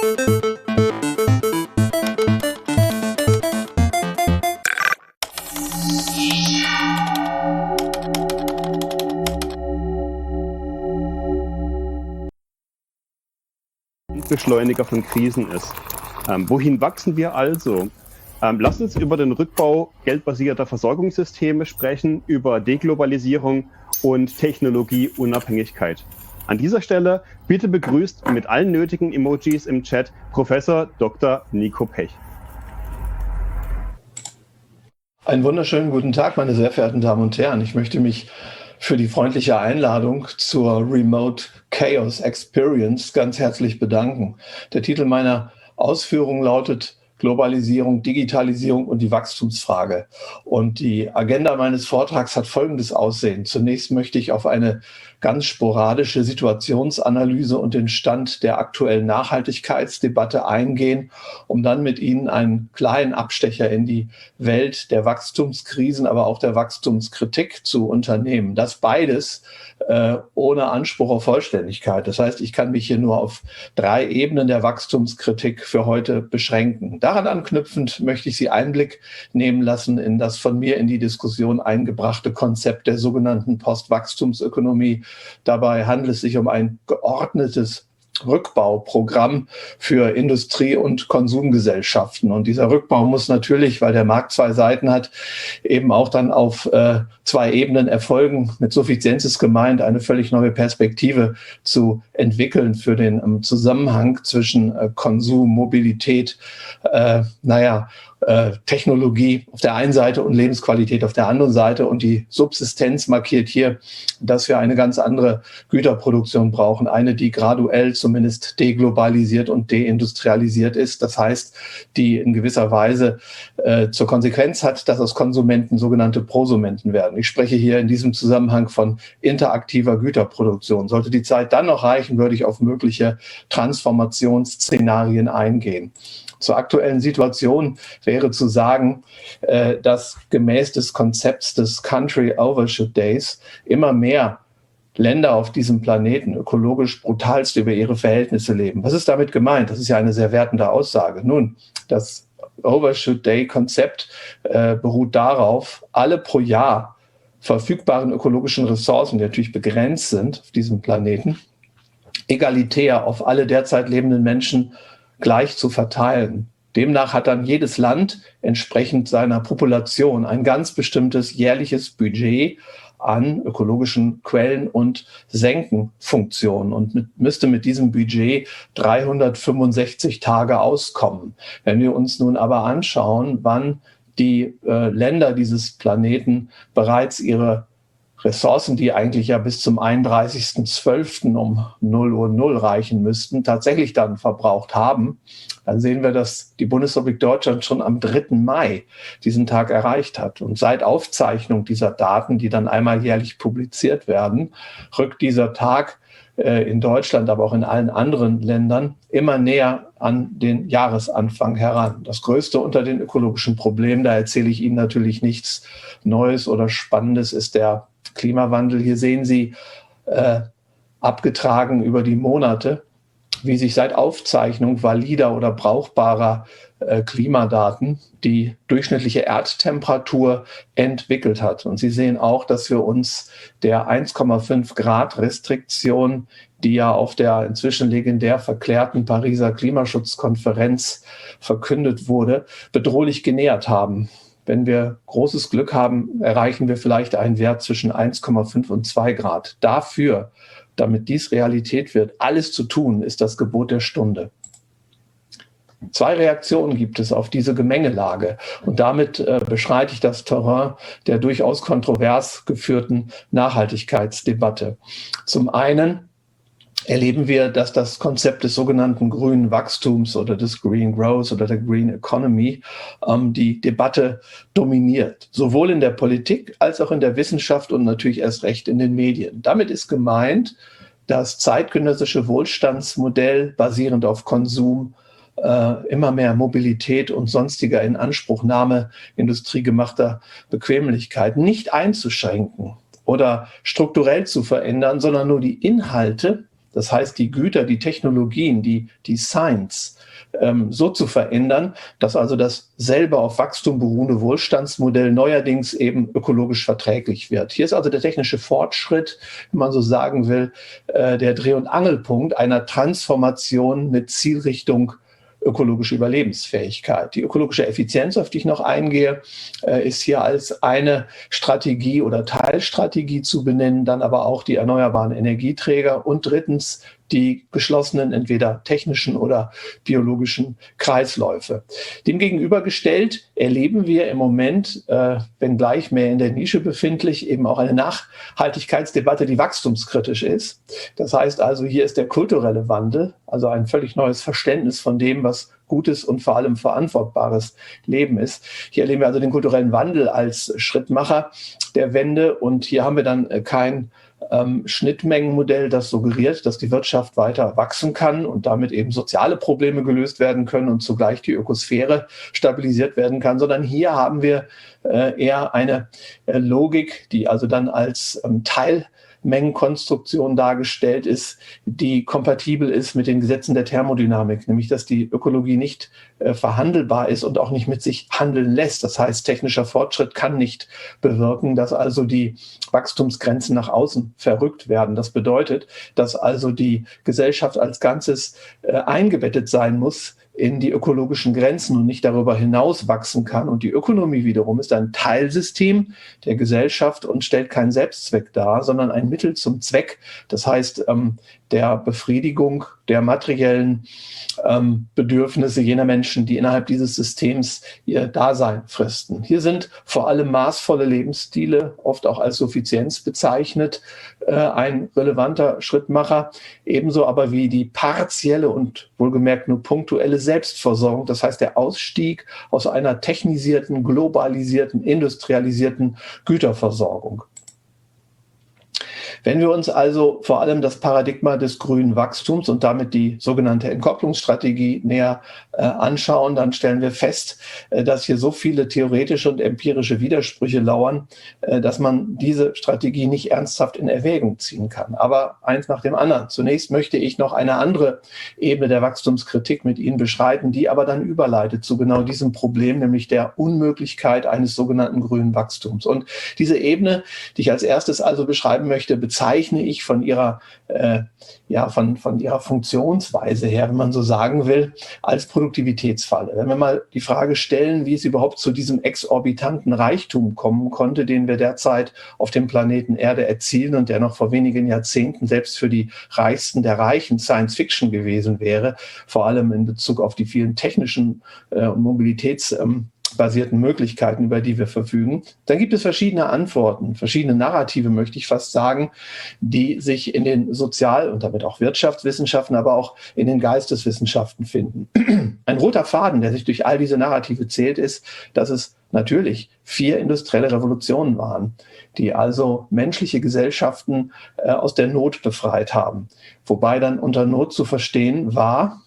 Beschleuniger von Krisen ist. Wohin wachsen wir also? Lass uns über den Rückbau geldbasierter Versorgungssysteme sprechen, über Deglobalisierung und Technologieunabhängigkeit. An dieser Stelle bitte begrüßt mit allen nötigen Emojis im Chat Professor Dr. Nico Pech. Einen wunderschönen guten Tag, meine sehr verehrten Damen und Herren. Ich möchte mich für die freundliche Einladung zur Remote Chaos Experience ganz herzlich bedanken. Der Titel meiner Ausführungen lautet Globalisierung, Digitalisierung und die Wachstumsfrage. Und die Agenda meines Vortrags hat folgendes Aussehen. Zunächst möchte ich auf eine ganz sporadische Situationsanalyse und den Stand der aktuellen Nachhaltigkeitsdebatte eingehen, um dann mit Ihnen einen kleinen Abstecher in die Welt der Wachstumskrisen, aber auch der Wachstumskritik zu unternehmen. Das beides ohne Anspruch auf Vollständigkeit. Das heißt, ich kann mich hier nur auf 3 Ebenen der Wachstumskritik für heute beschränken. Daran anknüpfend möchte ich Sie Einblick nehmen lassen in das von mir in die Diskussion eingebrachte Konzept der sogenannten Postwachstumsökonomie. Dabei handelt es sich um ein geordnetes Rückbauprogramm für Industrie- und Konsumgesellschaften. Und dieser Rückbau muss natürlich, weil der Markt 2 Seiten hat, eben auch dann auf 2 Ebenen erfolgen. Mit Suffizienz ist gemeint, eine völlig neue Perspektive zu entwickeln für den Zusammenhang zwischen Konsum, Mobilität, Technologie auf der einen Seite und Lebensqualität auf der anderen Seite. Und die Subsistenz markiert hier, dass wir eine ganz andere Güterproduktion brauchen. Eine, die graduell zumindest deglobalisiert und deindustrialisiert ist. Das heißt, die in gewisser Weise zur Konsequenz hat, dass aus Konsumenten sogenannte Prosumenten werden. Ich spreche hier in diesem Zusammenhang von interaktiver Güterproduktion. Sollte die Zeit dann noch reichen, würde ich auf mögliche Transformationsszenarien eingehen. Zur aktuellen Situation wäre zu sagen, dass gemäß des Konzepts des Country Overshoot Days immer mehr Länder auf diesem Planeten ökologisch brutalst über ihre Verhältnisse leben. Was ist damit gemeint? Das ist ja eine sehr wertende Aussage. Nun, das Overshoot Day Konzept beruht darauf, alle pro Jahr verfügbaren ökologischen Ressourcen, die natürlich begrenzt sind auf diesem Planeten, egalitär auf alle derzeit lebenden Menschen gleich zu verteilen. Demnach hat dann jedes Land entsprechend seiner Population ein ganz bestimmtes jährliches Budget an ökologischen Quellen und Senkenfunktionen und müsste mit diesem Budget 365 Tage auskommen. Wenn wir uns nun aber anschauen, wann die Länder dieses Planeten bereits ihre Ressourcen, die eigentlich ja bis zum 31.12. um 0:00 reichen müssten, tatsächlich dann verbraucht haben, dann sehen wir, dass die Bundesrepublik Deutschland schon am 3. Mai diesen Tag erreicht hat. Und seit Aufzeichnung dieser Daten, die dann einmal jährlich publiziert werden, rückt dieser Tag in Deutschland, aber auch in allen anderen Ländern immer näher an den Jahresanfang heran. Das größte unter den ökologischen Problemen, da erzähle ich Ihnen natürlich nichts Neues oder Spannendes, ist der Klimawandel. Hier sehen Sie abgetragen über die Monate, wie sich seit Aufzeichnung valider oder brauchbarer Klimadaten die durchschnittliche Erdtemperatur entwickelt hat. Und Sie sehen auch, dass wir uns der 1,5 Grad Restriktion, die ja auf der inzwischen legendär verklärten Pariser Klimaschutzkonferenz verkündet wurde, bedrohlich genähert haben. Wenn wir großes Glück haben, erreichen wir vielleicht einen Wert zwischen 1,5 und 2 Grad. Dafür, damit dies Realität wird, alles zu tun, ist das Gebot der Stunde. 2 Reaktionen gibt es auf diese Gemengelage. Und damit beschreite ich das Terrain der durchaus kontrovers geführten Nachhaltigkeitsdebatte. Zum einen erleben wir, dass das Konzept des sogenannten grünen Wachstums oder des Green Growth oder der Green Economy die Debatte dominiert, sowohl in der Politik als auch in der Wissenschaft und natürlich erst recht in den Medien. Damit ist gemeint, das zeitgenössische Wohlstandsmodell basierend auf Konsum, immer mehr Mobilität und sonstiger Inanspruchnahme industriegemachter Bequemlichkeiten nicht einzuschränken oder strukturell zu verändern, sondern nur die Inhalte Das heißt, die Güter, die Technologien, die Science so zu verändern, dass also das selber auf Wachstum beruhende Wohlstandsmodell neuerdings eben ökologisch verträglich wird. Hier ist also der technische Fortschritt, wenn man so sagen will, der Dreh- und Angelpunkt einer Transformation mit Zielrichtung ökologische Überlebensfähigkeit. Die ökologische Effizienz, auf die ich noch eingehe, ist hier als eine Strategie oder Teilstrategie zu benennen, dann aber auch die erneuerbaren Energieträger und drittens die geschlossenen, entweder technischen oder biologischen Kreisläufe. Demgegenübergestellt erleben wir im Moment, wenngleich mehr in der Nische befindlich, eben auch eine Nachhaltigkeitsdebatte, die wachstumskritisch ist. Das heißt also, hier ist der kulturelle Wandel, also ein völlig neues Verständnis von dem, was gutes und vor allem verantwortbares Leben ist. Hier erleben wir also den kulturellen Wandel als Schrittmacher der Wende und hier haben wir dann kein Schnittmengenmodell, das suggeriert, dass die Wirtschaft weiter wachsen kann und damit eben soziale Probleme gelöst werden können und zugleich die Ökosphäre stabilisiert werden kann, sondern hier haben wir eher eine Logik, die also dann als Teilmengenkonstruktion dargestellt ist, die kompatibel ist mit den Gesetzen der Thermodynamik, nämlich dass die Ökologie nicht verhandelbar ist und auch nicht mit sich handeln lässt. Das heißt, technischer Fortschritt kann nicht bewirken, dass also die Wachstumsgrenzen nach außen verrückt werden. Das bedeutet, dass also die Gesellschaft als Ganzes eingebettet sein muss in die ökologischen Grenzen und nicht darüber hinaus wachsen kann. Und die Ökonomie wiederum ist ein Teilsystem der Gesellschaft und stellt keinen Selbstzweck dar, sondern ein Mittel zum Zweck. Das heißt, der Befriedigung der materiellen Bedürfnisse jener Menschen, die innerhalb dieses Systems ihr Dasein fristen. Hier sind vor allem maßvolle Lebensstile, oft auch als Suffizienz bezeichnet, ein relevanter Schrittmacher, ebenso aber wie die partielle und wohlgemerkt nur punktuelle Selbstversorgung, das heißt der Ausstieg aus einer technisierten, globalisierten, industrialisierten Güterversorgung. Wenn wir uns also vor allem das Paradigma des grünen Wachstums und damit die sogenannte Entkopplungsstrategie näher anschauen, dann stellen wir fest, dass hier so viele theoretische und empirische Widersprüche lauern, dass man diese Strategie nicht ernsthaft in Erwägung ziehen kann. Aber eins nach dem anderen. Zunächst möchte ich noch eine andere Ebene der Wachstumskritik mit Ihnen beschreiten, die aber dann überleitet zu genau diesem Problem, nämlich der Unmöglichkeit eines sogenannten grünen Wachstums. Und diese Ebene, die ich als erstes also beschreiben möchte, bezeichne ich von ihrer Funktionsweise her, wenn man so sagen will, als Produktivitätsfalle. Wenn wir mal die Frage stellen, wie es überhaupt zu diesem exorbitanten Reichtum kommen konnte, den wir derzeit auf dem Planeten Erde erzielen und der noch vor wenigen Jahrzehnten selbst für die Reichsten der Reichen Science Fiction gewesen wäre, vor allem in Bezug auf die vielen technischen und mobilitätsbasierten Möglichkeiten, über die wir verfügen, dann gibt es verschiedene Antworten, verschiedene Narrative, möchte ich fast sagen, die sich in den Sozial- und damit auch Wirtschaftswissenschaften, aber auch in den Geisteswissenschaften finden. Ein roter Faden, der sich durch all diese Narrative zählt, ist, dass es natürlich 4 industrielle Revolutionen waren, die also menschliche Gesellschaften aus der Not befreit haben. Wobei dann unter Not zu verstehen war,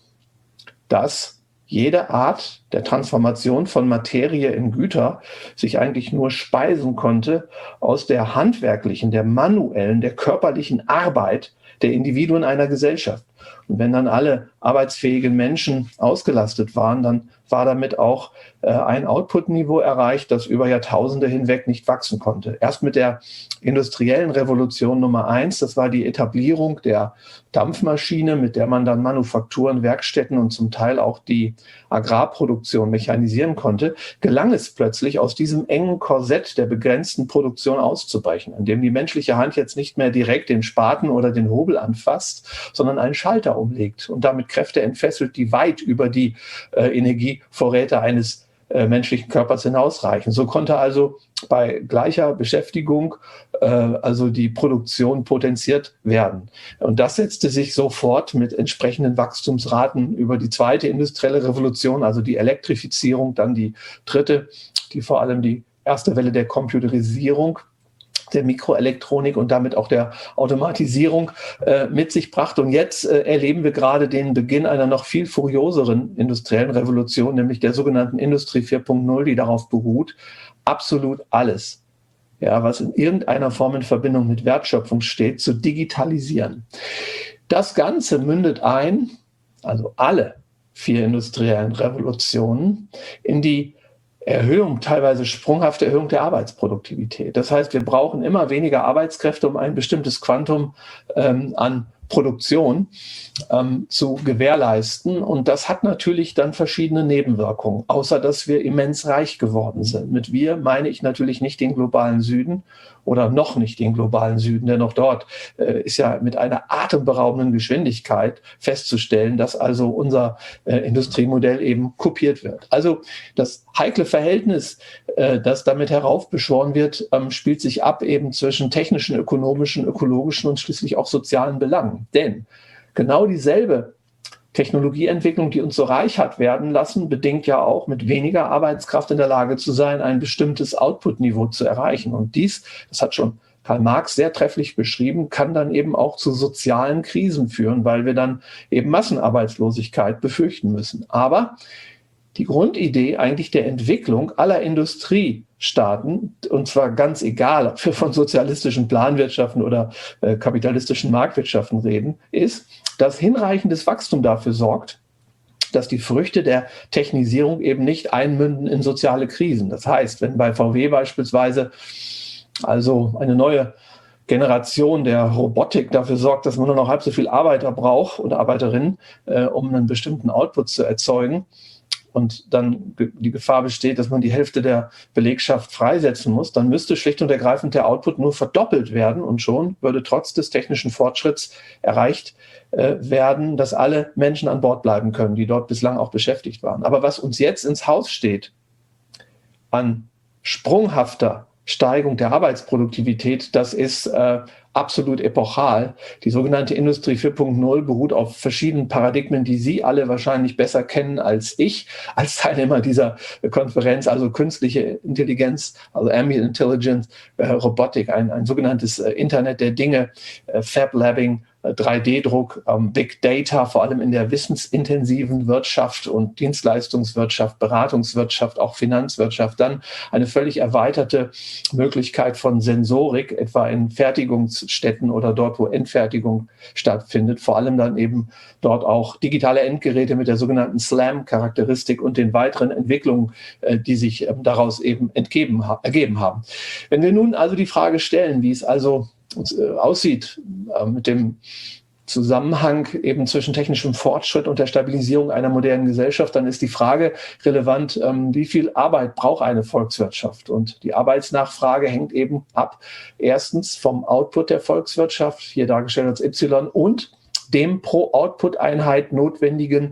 dass jede Art der Transformation von Materie in Güter sich eigentlich nur speisen konnte aus der handwerklichen, der manuellen, der körperlichen Arbeit der Individuen einer Gesellschaft. Und wenn dann alle arbeitsfähigen Menschen ausgelastet waren, dann war damit auch ein Output-Niveau erreicht, das über Jahrtausende hinweg nicht wachsen konnte. Erst mit der industriellen Revolution Nummer 1, das war die Etablierung der Dampfmaschine, mit der man dann Manufakturen, Werkstätten und zum Teil auch die Agrarproduktion mechanisieren konnte, gelang es plötzlich, aus diesem engen Korsett der begrenzten Produktion auszubrechen, in dem die menschliche Hand jetzt nicht mehr direkt den Spaten oder den Hobel anfasst, sondern einen Schalter umlegt und damit Kräfte entfesselt, die weit über die Energievorräte eines menschlichen Körpers hinausreichen. So konnte also bei gleicher Beschäftigung also die Produktion potenziert werden. Und das setzte sich sofort mit entsprechenden Wachstumsraten über die zweite industrielle Revolution, also die Elektrifizierung, dann die dritte, die vor allem die erste Welle der Computerisierung, der Mikroelektronik und damit auch der Automatisierung mit sich brachte. Und jetzt erleben wir gerade den Beginn einer noch viel furioseren industriellen Revolution, nämlich der sogenannten Industrie 4.0, die darauf beruht, absolut alles, ja, was in irgendeiner Form in Verbindung mit Wertschöpfung steht, zu digitalisieren. Das Ganze mündet also alle 4 industriellen Revolutionen, in die Erhöhung, teilweise sprunghafte Erhöhung der Arbeitsproduktivität. Das heißt, wir brauchen immer weniger Arbeitskräfte, um ein bestimmtes Quantum an Produktion zu gewährleisten. Und das hat natürlich dann verschiedene Nebenwirkungen, außer dass wir immens reich geworden sind. Mit wir meine ich natürlich nicht den globalen Süden oder noch nicht den globalen Süden, denn auch dort ist ja mit einer atemberaubenden Geschwindigkeit festzustellen, dass also unser Industriemodell eben kopiert wird. Also das heikle Verhältnis, das damit heraufbeschworen wird, spielt sich ab eben zwischen technischen, ökonomischen, ökologischen und schließlich auch sozialen Belangen. Denn genau dieselbe Technologieentwicklung, die uns so reich hat werden lassen, bedingt ja auch, mit weniger Arbeitskraft in der Lage zu sein, ein bestimmtes Output-Niveau zu erreichen. Und dies, das hat schon Karl Marx sehr trefflich beschrieben, kann dann eben auch zu sozialen Krisen führen, weil wir dann eben Massenarbeitslosigkeit befürchten müssen. Aber die Grundidee eigentlich der Entwicklung aller Industriestaaten, und zwar ganz egal, ob wir von sozialistischen Planwirtschaften oder kapitalistischen Marktwirtschaften reden, ist, dass hinreichendes Wachstum dafür sorgt, dass die Früchte der Technisierung eben nicht einmünden in soziale Krisen. Das heißt, wenn bei VW beispielsweise also eine neue Generation der Robotik dafür sorgt, dass man nur noch halb so viel Arbeiter braucht oder Arbeiterinnen, um einen bestimmten Output zu erzeugen, und dann die Gefahr besteht, dass man die Hälfte der Belegschaft freisetzen muss, dann müsste schlicht und ergreifend der Output nur verdoppelt werden und schon würde trotz des technischen Fortschritts erreicht werden, dass alle Menschen an Bord bleiben können, die dort bislang auch beschäftigt waren. Aber was uns jetzt ins Haus steht an sprunghafter Steigung der Arbeitsproduktivität, das ist absolut epochal. Die sogenannte Industrie 4.0 beruht auf verschiedenen Paradigmen, die Sie alle wahrscheinlich besser kennen als ich, als Teilnehmer dieser Konferenz, also künstliche Intelligenz, also Ambient Intelligence, Robotik, ein sogenanntes Internet der Dinge, Fab Labbing, 3D-Druck, Big Data, vor allem in der wissensintensiven Wirtschaft und Dienstleistungswirtschaft, Beratungswirtschaft, auch Finanzwirtschaft, dann eine völlig erweiterte Möglichkeit von Sensorik, etwa in Fertigungsstätten oder dort, wo Endfertigung stattfindet, vor allem dann eben dort auch digitale Endgeräte mit der sogenannten SLAM-Charakteristik und den weiteren Entwicklungen, die sich daraus eben ergeben haben. Wenn wir nun also die Frage stellen, wie es also aussieht mit dem Zusammenhang eben zwischen technischem Fortschritt und der Stabilisierung einer modernen Gesellschaft, dann ist die Frage relevant, wie viel Arbeit braucht eine Volkswirtschaft? Und die Arbeitsnachfrage hängt eben ab, erstens vom Output der Volkswirtschaft, hier dargestellt als Y, und dem pro Output-Einheit notwendigen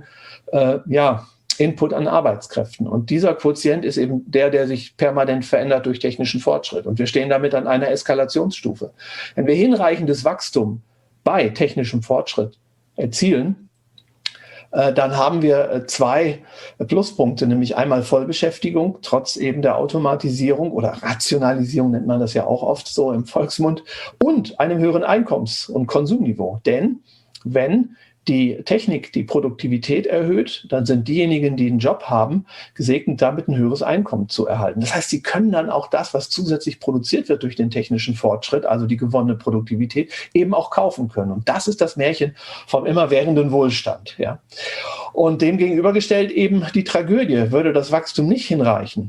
Input an Arbeitskräften. Und dieser Quotient ist eben der sich permanent verändert durch technischen Fortschritt. Und wir stehen damit an einer Eskalationsstufe. Wenn wir hinreichendes Wachstum bei technischem Fortschritt erzielen, dann haben wir 2 Pluspunkte, nämlich einmal Vollbeschäftigung, trotz eben der Automatisierung oder Rationalisierung nennt man das ja auch oft so im Volksmund, und einem höheren Einkommens- und Konsumniveau. Denn wenn die Technik die Produktivität erhöht, dann sind diejenigen, die einen Job haben, gesegnet damit, ein höheres Einkommen zu erhalten. Das heißt, sie können dann auch das, was zusätzlich produziert wird durch den technischen Fortschritt, also die gewonnene Produktivität, eben auch kaufen können. Und das ist das Märchen vom immerwährenden Wohlstand. Ja. Und dem gegenübergestellt eben die Tragödie: Würde das Wachstum nicht hinreichen,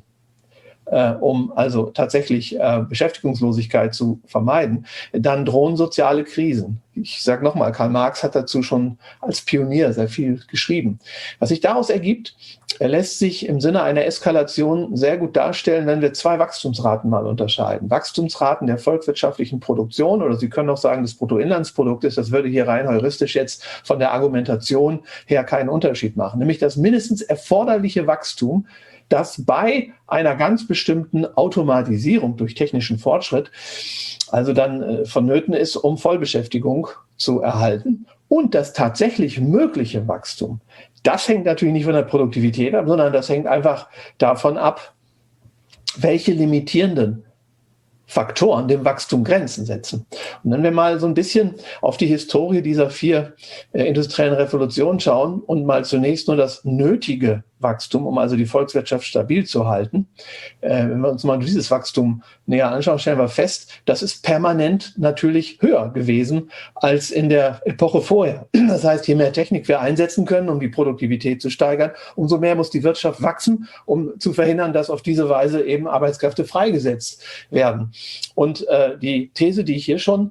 um also tatsächlich Beschäftigungslosigkeit zu vermeiden, dann drohen soziale Krisen. Ich sage nochmal, Karl Marx hat dazu schon als Pionier sehr viel geschrieben. Was sich daraus ergibt, lässt sich im Sinne einer Eskalation sehr gut darstellen, wenn wir 2 Wachstumsraten mal unterscheiden. Wachstumsraten der volkswirtschaftlichen Produktion, oder Sie können auch sagen des Bruttoinlandsproduktes, das würde hier rein heuristisch jetzt von der Argumentation her keinen Unterschied machen, nämlich das mindestens erforderliche Wachstum, das bei einer ganz bestimmten Automatisierung durch technischen Fortschritt also dann vonnöten ist, um Vollbeschäftigung zu erhalten. Und das tatsächlich mögliche Wachstum, das hängt natürlich nicht von der Produktivität ab, sondern das hängt einfach davon ab, welche limitierenden Faktoren dem Wachstum Grenzen setzen. Und wenn wir mal so ein bisschen auf die Historie dieser 4 industriellen Revolutionen schauen und mal zunächst nur das nötige Wachstum, um also die Volkswirtschaft stabil zu halten. Wenn wir uns mal dieses Wachstum näher anschauen, stellen wir fest, das ist permanent natürlich höher gewesen als in der Epoche vorher. Das heißt, je mehr Technik wir einsetzen können, um die Produktivität zu steigern, umso mehr muss die Wirtschaft wachsen, um zu verhindern, dass auf diese Weise eben Arbeitskräfte freigesetzt werden. Und die These, die ich hier schon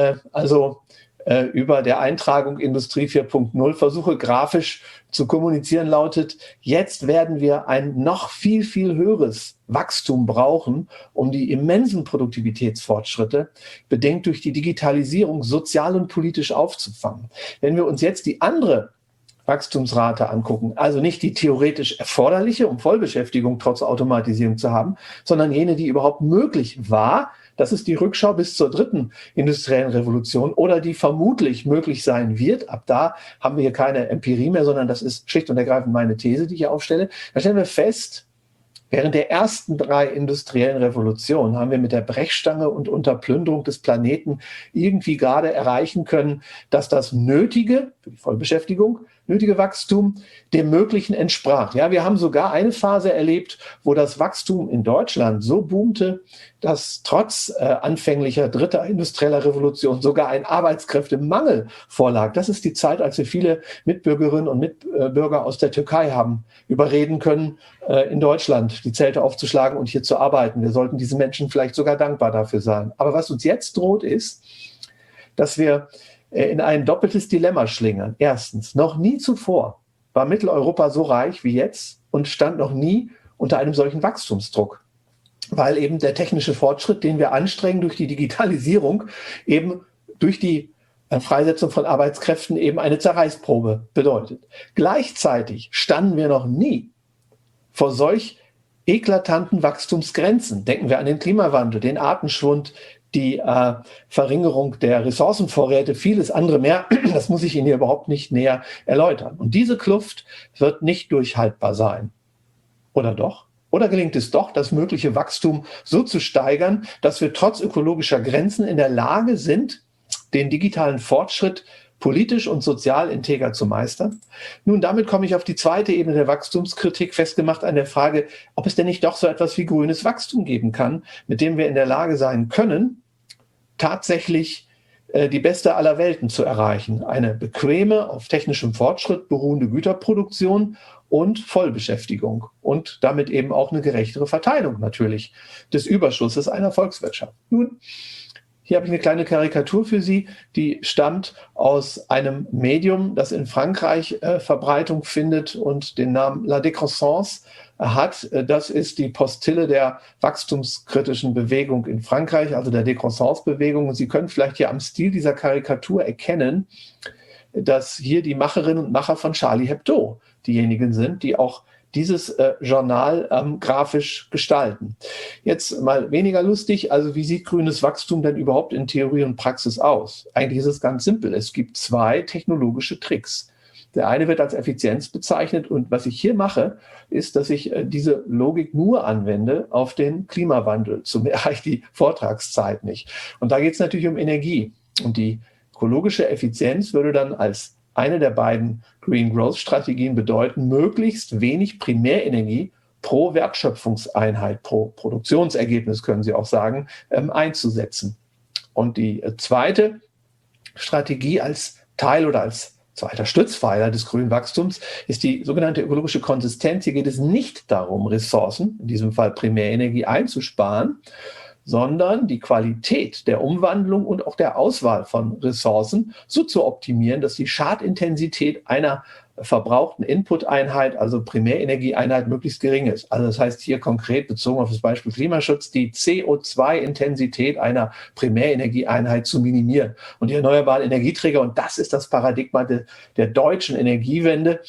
über der Eintragung Industrie 4.0 versuche grafisch zu kommunizieren, lautet: Jetzt werden wir ein noch viel, viel höheres Wachstum brauchen, um die immensen Produktivitätsfortschritte, bedingt durch die Digitalisierung, sozial und politisch aufzufangen. Wenn wir uns jetzt die andere Wachstumsrate angucken, also nicht die theoretisch erforderliche, um Vollbeschäftigung trotz Automatisierung zu haben, sondern jene, die überhaupt möglich war, das ist die Rückschau bis zur dritten industriellen Revolution oder die vermutlich möglich sein wird. Ab da haben wir hier keine Empirie mehr, sondern das ist schlicht und ergreifend meine These, die ich hier aufstelle. Da stellen wir fest, während der ersten 3 industriellen Revolutionen haben wir mit der Brechstange und unter Plünderung des Planeten irgendwie gerade erreichen können, dass das nötige, für die Vollbeschäftigung, nötige Wachstum dem Möglichen entsprach. Ja, wir haben sogar eine Phase erlebt, wo das Wachstum in Deutschland so boomte, dass trotz anfänglicher dritter industrieller Revolution sogar ein Arbeitskräftemangel vorlag. Das ist die Zeit, als wir viele Mitbürgerinnen und Mitbürger aus der Türkei haben überreden können, in Deutschland die Zelte aufzuschlagen und hier zu arbeiten. Wir sollten diesen Menschen vielleicht sogar dankbar dafür sein. Aber was uns jetzt droht, ist, dass wir in ein doppeltes Dilemma schlingern. Erstens, noch nie zuvor war Mitteleuropa so reich wie jetzt und stand noch nie unter einem solchen Wachstumsdruck, weil eben der technische Fortschritt, den wir anstrengen durch die Digitalisierung, eben durch die Freisetzung von Arbeitskräften eben eine Zerreißprobe bedeutet. Gleichzeitig standen wir noch nie vor solch eklatanten Wachstumsgrenzen. Denken wir an den Klimawandel, den Artenschwund, die Verringerung der Ressourcenvorräte, vieles andere mehr. Das muss ich Ihnen hier überhaupt nicht näher erläutern. Und diese Kluft wird nicht durchhaltbar sein. Oder doch? Oder gelingt es doch, das mögliche Wachstum so zu steigern, dass wir trotz ökologischer Grenzen in der Lage sind, den digitalen Fortschritt politisch und sozial integer zu meistern? Nun, damit komme ich auf die zweite Ebene der Wachstumskritik, festgemacht an der Frage, ob es denn nicht doch so etwas wie grünes Wachstum geben kann, mit dem wir in der Lage sein können, tatsächlich die beste aller Welten zu erreichen. Eine bequeme, auf technischem Fortschritt beruhende Güterproduktion und Vollbeschäftigung und damit eben auch eine gerechtere Verteilung natürlich des Überschusses einer Volkswirtschaft. Nun, hier habe ich eine kleine Karikatur für Sie, die stammt aus einem Medium, das in Frankreich Verbreitung findet und den Namen La Décroissance hat. Das ist die Postille der wachstumskritischen Bewegung in Frankreich, also der Décroissance-Bewegung. Und Sie können vielleicht hier am Stil dieser Karikatur erkennen, dass hier die Macherinnen und Macher von Charlie Hebdo diejenigen sind, die auch dieses Journal grafisch gestalten. Jetzt mal weniger lustig, also wie sieht grünes Wachstum denn überhaupt in Theorie und Praxis aus? Eigentlich ist es ganz simpel. Es gibt 2 technologische Tricks. Der eine wird als Effizienz bezeichnet und was ich hier mache, ist, dass ich diese Logik nur anwende auf den Klimawandel. Zu mehr reicht die Vortragszeit nicht. Und da geht es natürlich um Energie. Und die ökologische Effizienz würde dann als eine der beiden Green Growth Strategien bedeuten, möglichst wenig Primärenergie pro Wertschöpfungseinheit, pro Produktionsergebnis, können Sie auch sagen, einzusetzen. Und die zweite Strategie als Teil oder als zweiter Stützpfeiler des grünen Wachstums ist die sogenannte ökologische Konsistenz. Hier geht es nicht darum, Ressourcen, in diesem Fall Primärenergie, einzusparen, sondern die Qualität der Umwandlung und auch der Auswahl von Ressourcen so zu optimieren, dass die Schadintensität einer verbrauchten Input-Einheit, also Primärenergieeinheit, möglichst gering ist. Also das heißt hier konkret bezogen auf das Beispiel Klimaschutz, die CO2-Intensität einer Primärenergieeinheit zu minimieren. Und die erneuerbaren Energieträger, und das ist das Paradigma der deutschen Energiewende,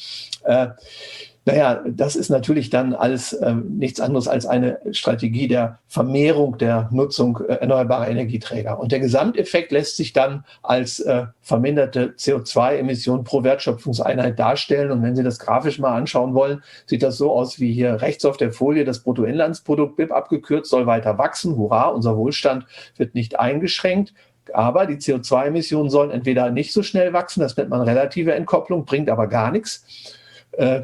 das ist natürlich dann alles nichts anderes als eine Strategie der Vermehrung der Nutzung erneuerbarer Energieträger. Und der Gesamteffekt lässt sich dann als verminderte CO2-Emissionen pro Wertschöpfungseinheit darstellen. Und wenn Sie das grafisch mal anschauen wollen, sieht das so aus wie hier rechts auf der Folie. Das Bruttoinlandsprodukt, BIP abgekürzt, soll weiter wachsen. Hurra, unser Wohlstand wird nicht eingeschränkt. Aber die CO2-Emissionen sollen entweder nicht so schnell wachsen, das nennt man relative Entkopplung, bringt aber gar nichts.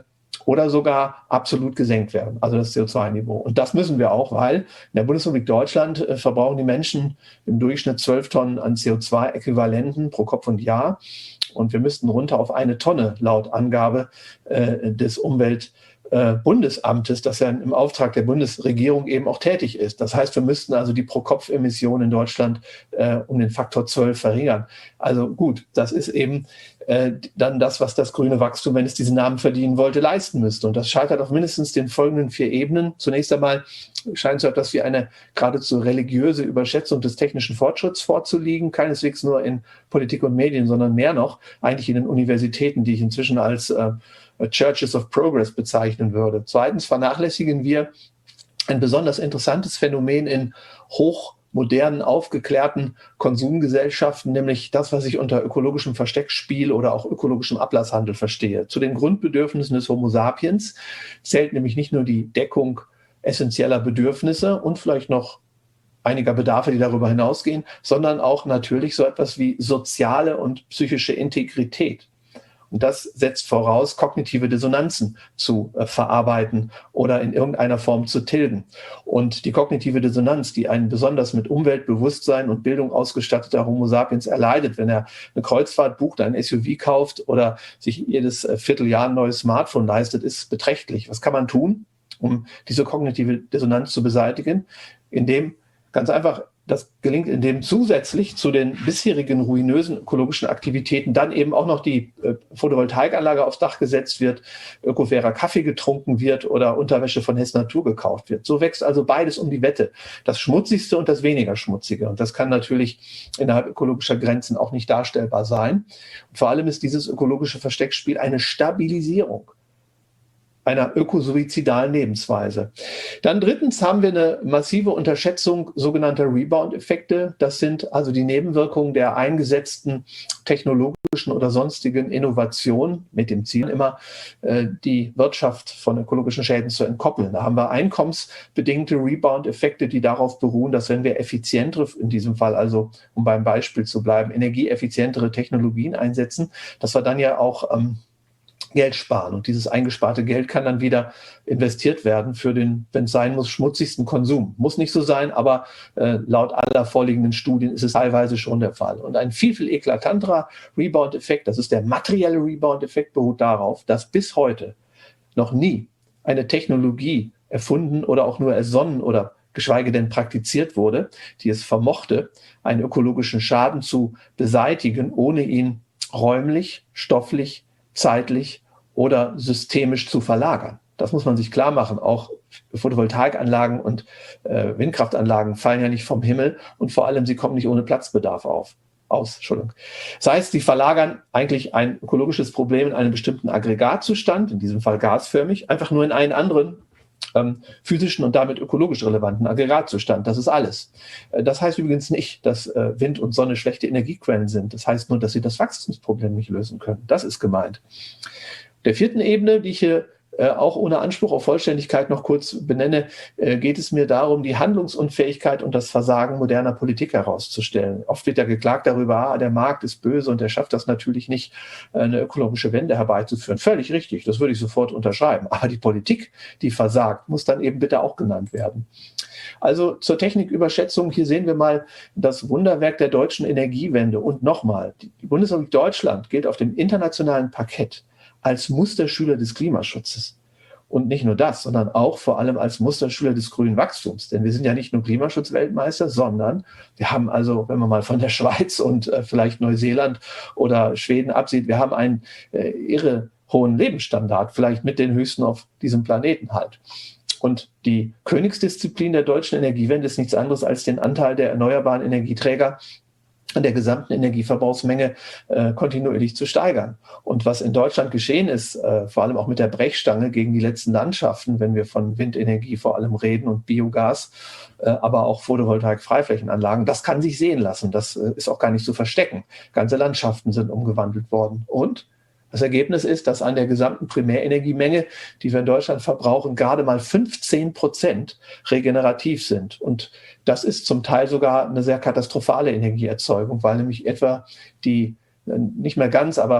oder sogar absolut gesenkt werden, also das CO2-Niveau. Und das müssen wir auch, weil in der Bundesrepublik Deutschland verbrauchen die Menschen im Durchschnitt 12 Tonnen an CO2-Äquivalenten pro Kopf und Jahr. Und wir müssten runter auf 1 Tonne laut Angabe des Umweltbundesamtes, das ja im Auftrag der Bundesregierung eben auch tätig ist. Das heißt, wir müssten also die Pro-Kopf-Emissionen in Deutschland um den Faktor 12 verringern. Also gut, das ist eben dann das, was das grüne Wachstum, wenn es diesen Namen verdienen wollte, leisten müsste. Und das scheitert auf mindestens den folgenden 4 Ebenen. Zunächst einmal scheint so etwas wie eine geradezu religiöse Überschätzung des technischen Fortschritts vorzuliegen, keineswegs nur in Politik und Medien, sondern mehr noch eigentlich in den Universitäten, die ich inzwischen als Churches of Progress bezeichnen würde. Zweitens vernachlässigen wir ein besonders interessantes Phänomen in hochmodernen, aufgeklärten Konsumgesellschaften, nämlich das, was ich unter ökologischem Versteckspiel oder auch ökologischem Ablasshandel verstehe. Zu den Grundbedürfnissen des Homo sapiens zählt nämlich nicht nur die Deckung essentieller Bedürfnisse und vielleicht noch einiger Bedarfe, die darüber hinausgehen, sondern auch natürlich so etwas wie soziale und psychische Integrität. Und das setzt voraus, kognitive Dissonanzen zu verarbeiten oder in irgendeiner Form zu tilgen. Und die kognitive Dissonanz, die ein besonders mit Umweltbewusstsein und Bildung ausgestatteter Homo sapiens erleidet, wenn er eine Kreuzfahrt bucht, ein SUV kauft oder sich jedes Vierteljahr ein neues Smartphone leistet, ist beträchtlich. Was kann man tun, um diese kognitive Dissonanz zu beseitigen? Indem ganz einfach, das gelingt, indem zusätzlich zu den bisherigen ruinösen ökologischen Aktivitäten dann eben auch noch die Photovoltaikanlage aufs Dach gesetzt wird, ökofairer Kaffee getrunken wird oder Unterwäsche von Hess Natur gekauft wird. So wächst also beides um die Wette. Das Schmutzigste und das weniger Schmutzige. Und das kann natürlich innerhalb ökologischer Grenzen auch nicht darstellbar sein. Und vor allem ist dieses ökologische Versteckspiel eine Stabilisierung einer ökosuizidalen Lebensweise. Dann drittens haben wir eine massive Unterschätzung sogenannter Rebound-Effekte. Das sind also die Nebenwirkungen der eingesetzten technologischen oder sonstigen Innovationen mit dem Ziel immer, die Wirtschaft von ökologischen Schäden zu entkoppeln. Da haben wir einkommensbedingte Rebound-Effekte, die darauf beruhen, dass wenn wir effizientere, in diesem Fall also, um beim Beispiel zu bleiben, energieeffizientere Technologien einsetzen, dass wir dann ja auch Geld sparen. Und dieses eingesparte Geld kann dann wieder investiert werden für den, wenn es sein muss, schmutzigsten Konsum. Muss nicht so sein, aber laut aller vorliegenden Studien ist es teilweise schon der Fall. Und ein viel, viel eklatanterer Rebound-Effekt, das ist der materielle Rebound-Effekt, beruht darauf, dass bis heute noch nie eine Technologie erfunden oder auch nur ersonnen oder geschweige denn praktiziert wurde, die es vermochte, einen ökologischen Schaden zu beseitigen, ohne ihn räumlich, stofflich, zeitlich oder systemisch zu verlagern. Das muss man sich klar machen. Auch Photovoltaikanlagen und Windkraftanlagen fallen ja nicht vom Himmel und vor allem, sie kommen nicht ohne Platzbedarf aus. Das heißt, sie verlagern eigentlich ein ökologisches Problem in einem bestimmten Aggregatzustand, in diesem Fall gasförmig, einfach nur in einen anderen physischen und damit ökologisch relevanten Aggregatzustand. Das ist alles. Das heißt übrigens nicht, dass Wind und Sonne schlechte Energiequellen sind. Das heißt nur, dass sie das Wachstumsproblem nicht lösen können. Das ist gemeint. Der vierten Ebene, die ich hier auch ohne Anspruch auf Vollständigkeit noch kurz benenne, geht es mir darum, die Handlungsunfähigkeit und das Versagen moderner Politik herauszustellen. Oft wird ja geklagt darüber, der Markt ist böse und der schafft das natürlich nicht, eine ökologische Wende herbeizuführen. Völlig richtig, das würde ich sofort unterschreiben. Aber die Politik, die versagt, muss dann eben bitte auch genannt werden. Also zur Techniküberschätzung, hier sehen wir mal das Wunderwerk der deutschen Energiewende. Und nochmal, die Bundesrepublik Deutschland gilt auf dem internationalen Parkett als Musterschüler des Klimaschutzes. Und nicht nur das, sondern auch vor allem als Musterschüler des grünen Wachstums. Denn wir sind ja nicht nur Klimaschutzweltmeister, sondern wir haben also, wenn man mal von der Schweiz und vielleicht Neuseeland oder Schweden absieht, wir haben einen irre hohen Lebensstandard, vielleicht mit den höchsten auf diesem Planeten halt. Und die Königsdisziplin der deutschen Energiewende ist nichts anderes als den Anteil der erneuerbaren Energieträger an der gesamten Energieverbrauchsmenge kontinuierlich zu steigern. Und was in Deutschland geschehen ist, vor allem auch mit der Brechstange gegen die letzten Landschaften, wenn wir von Windenergie vor allem reden und Biogas, aber auch Photovoltaik-Freiflächenanlagen, das kann sich sehen lassen. Das ist auch gar nicht zu verstecken. Ganze Landschaften sind umgewandelt worden. Und das Ergebnis ist, dass an der gesamten Primärenergiemenge, die wir in Deutschland verbrauchen, gerade mal 15% regenerativ sind. Und das ist zum Teil sogar eine sehr katastrophale Energieerzeugung, weil nämlich etwa die, nicht mehr ganz, aber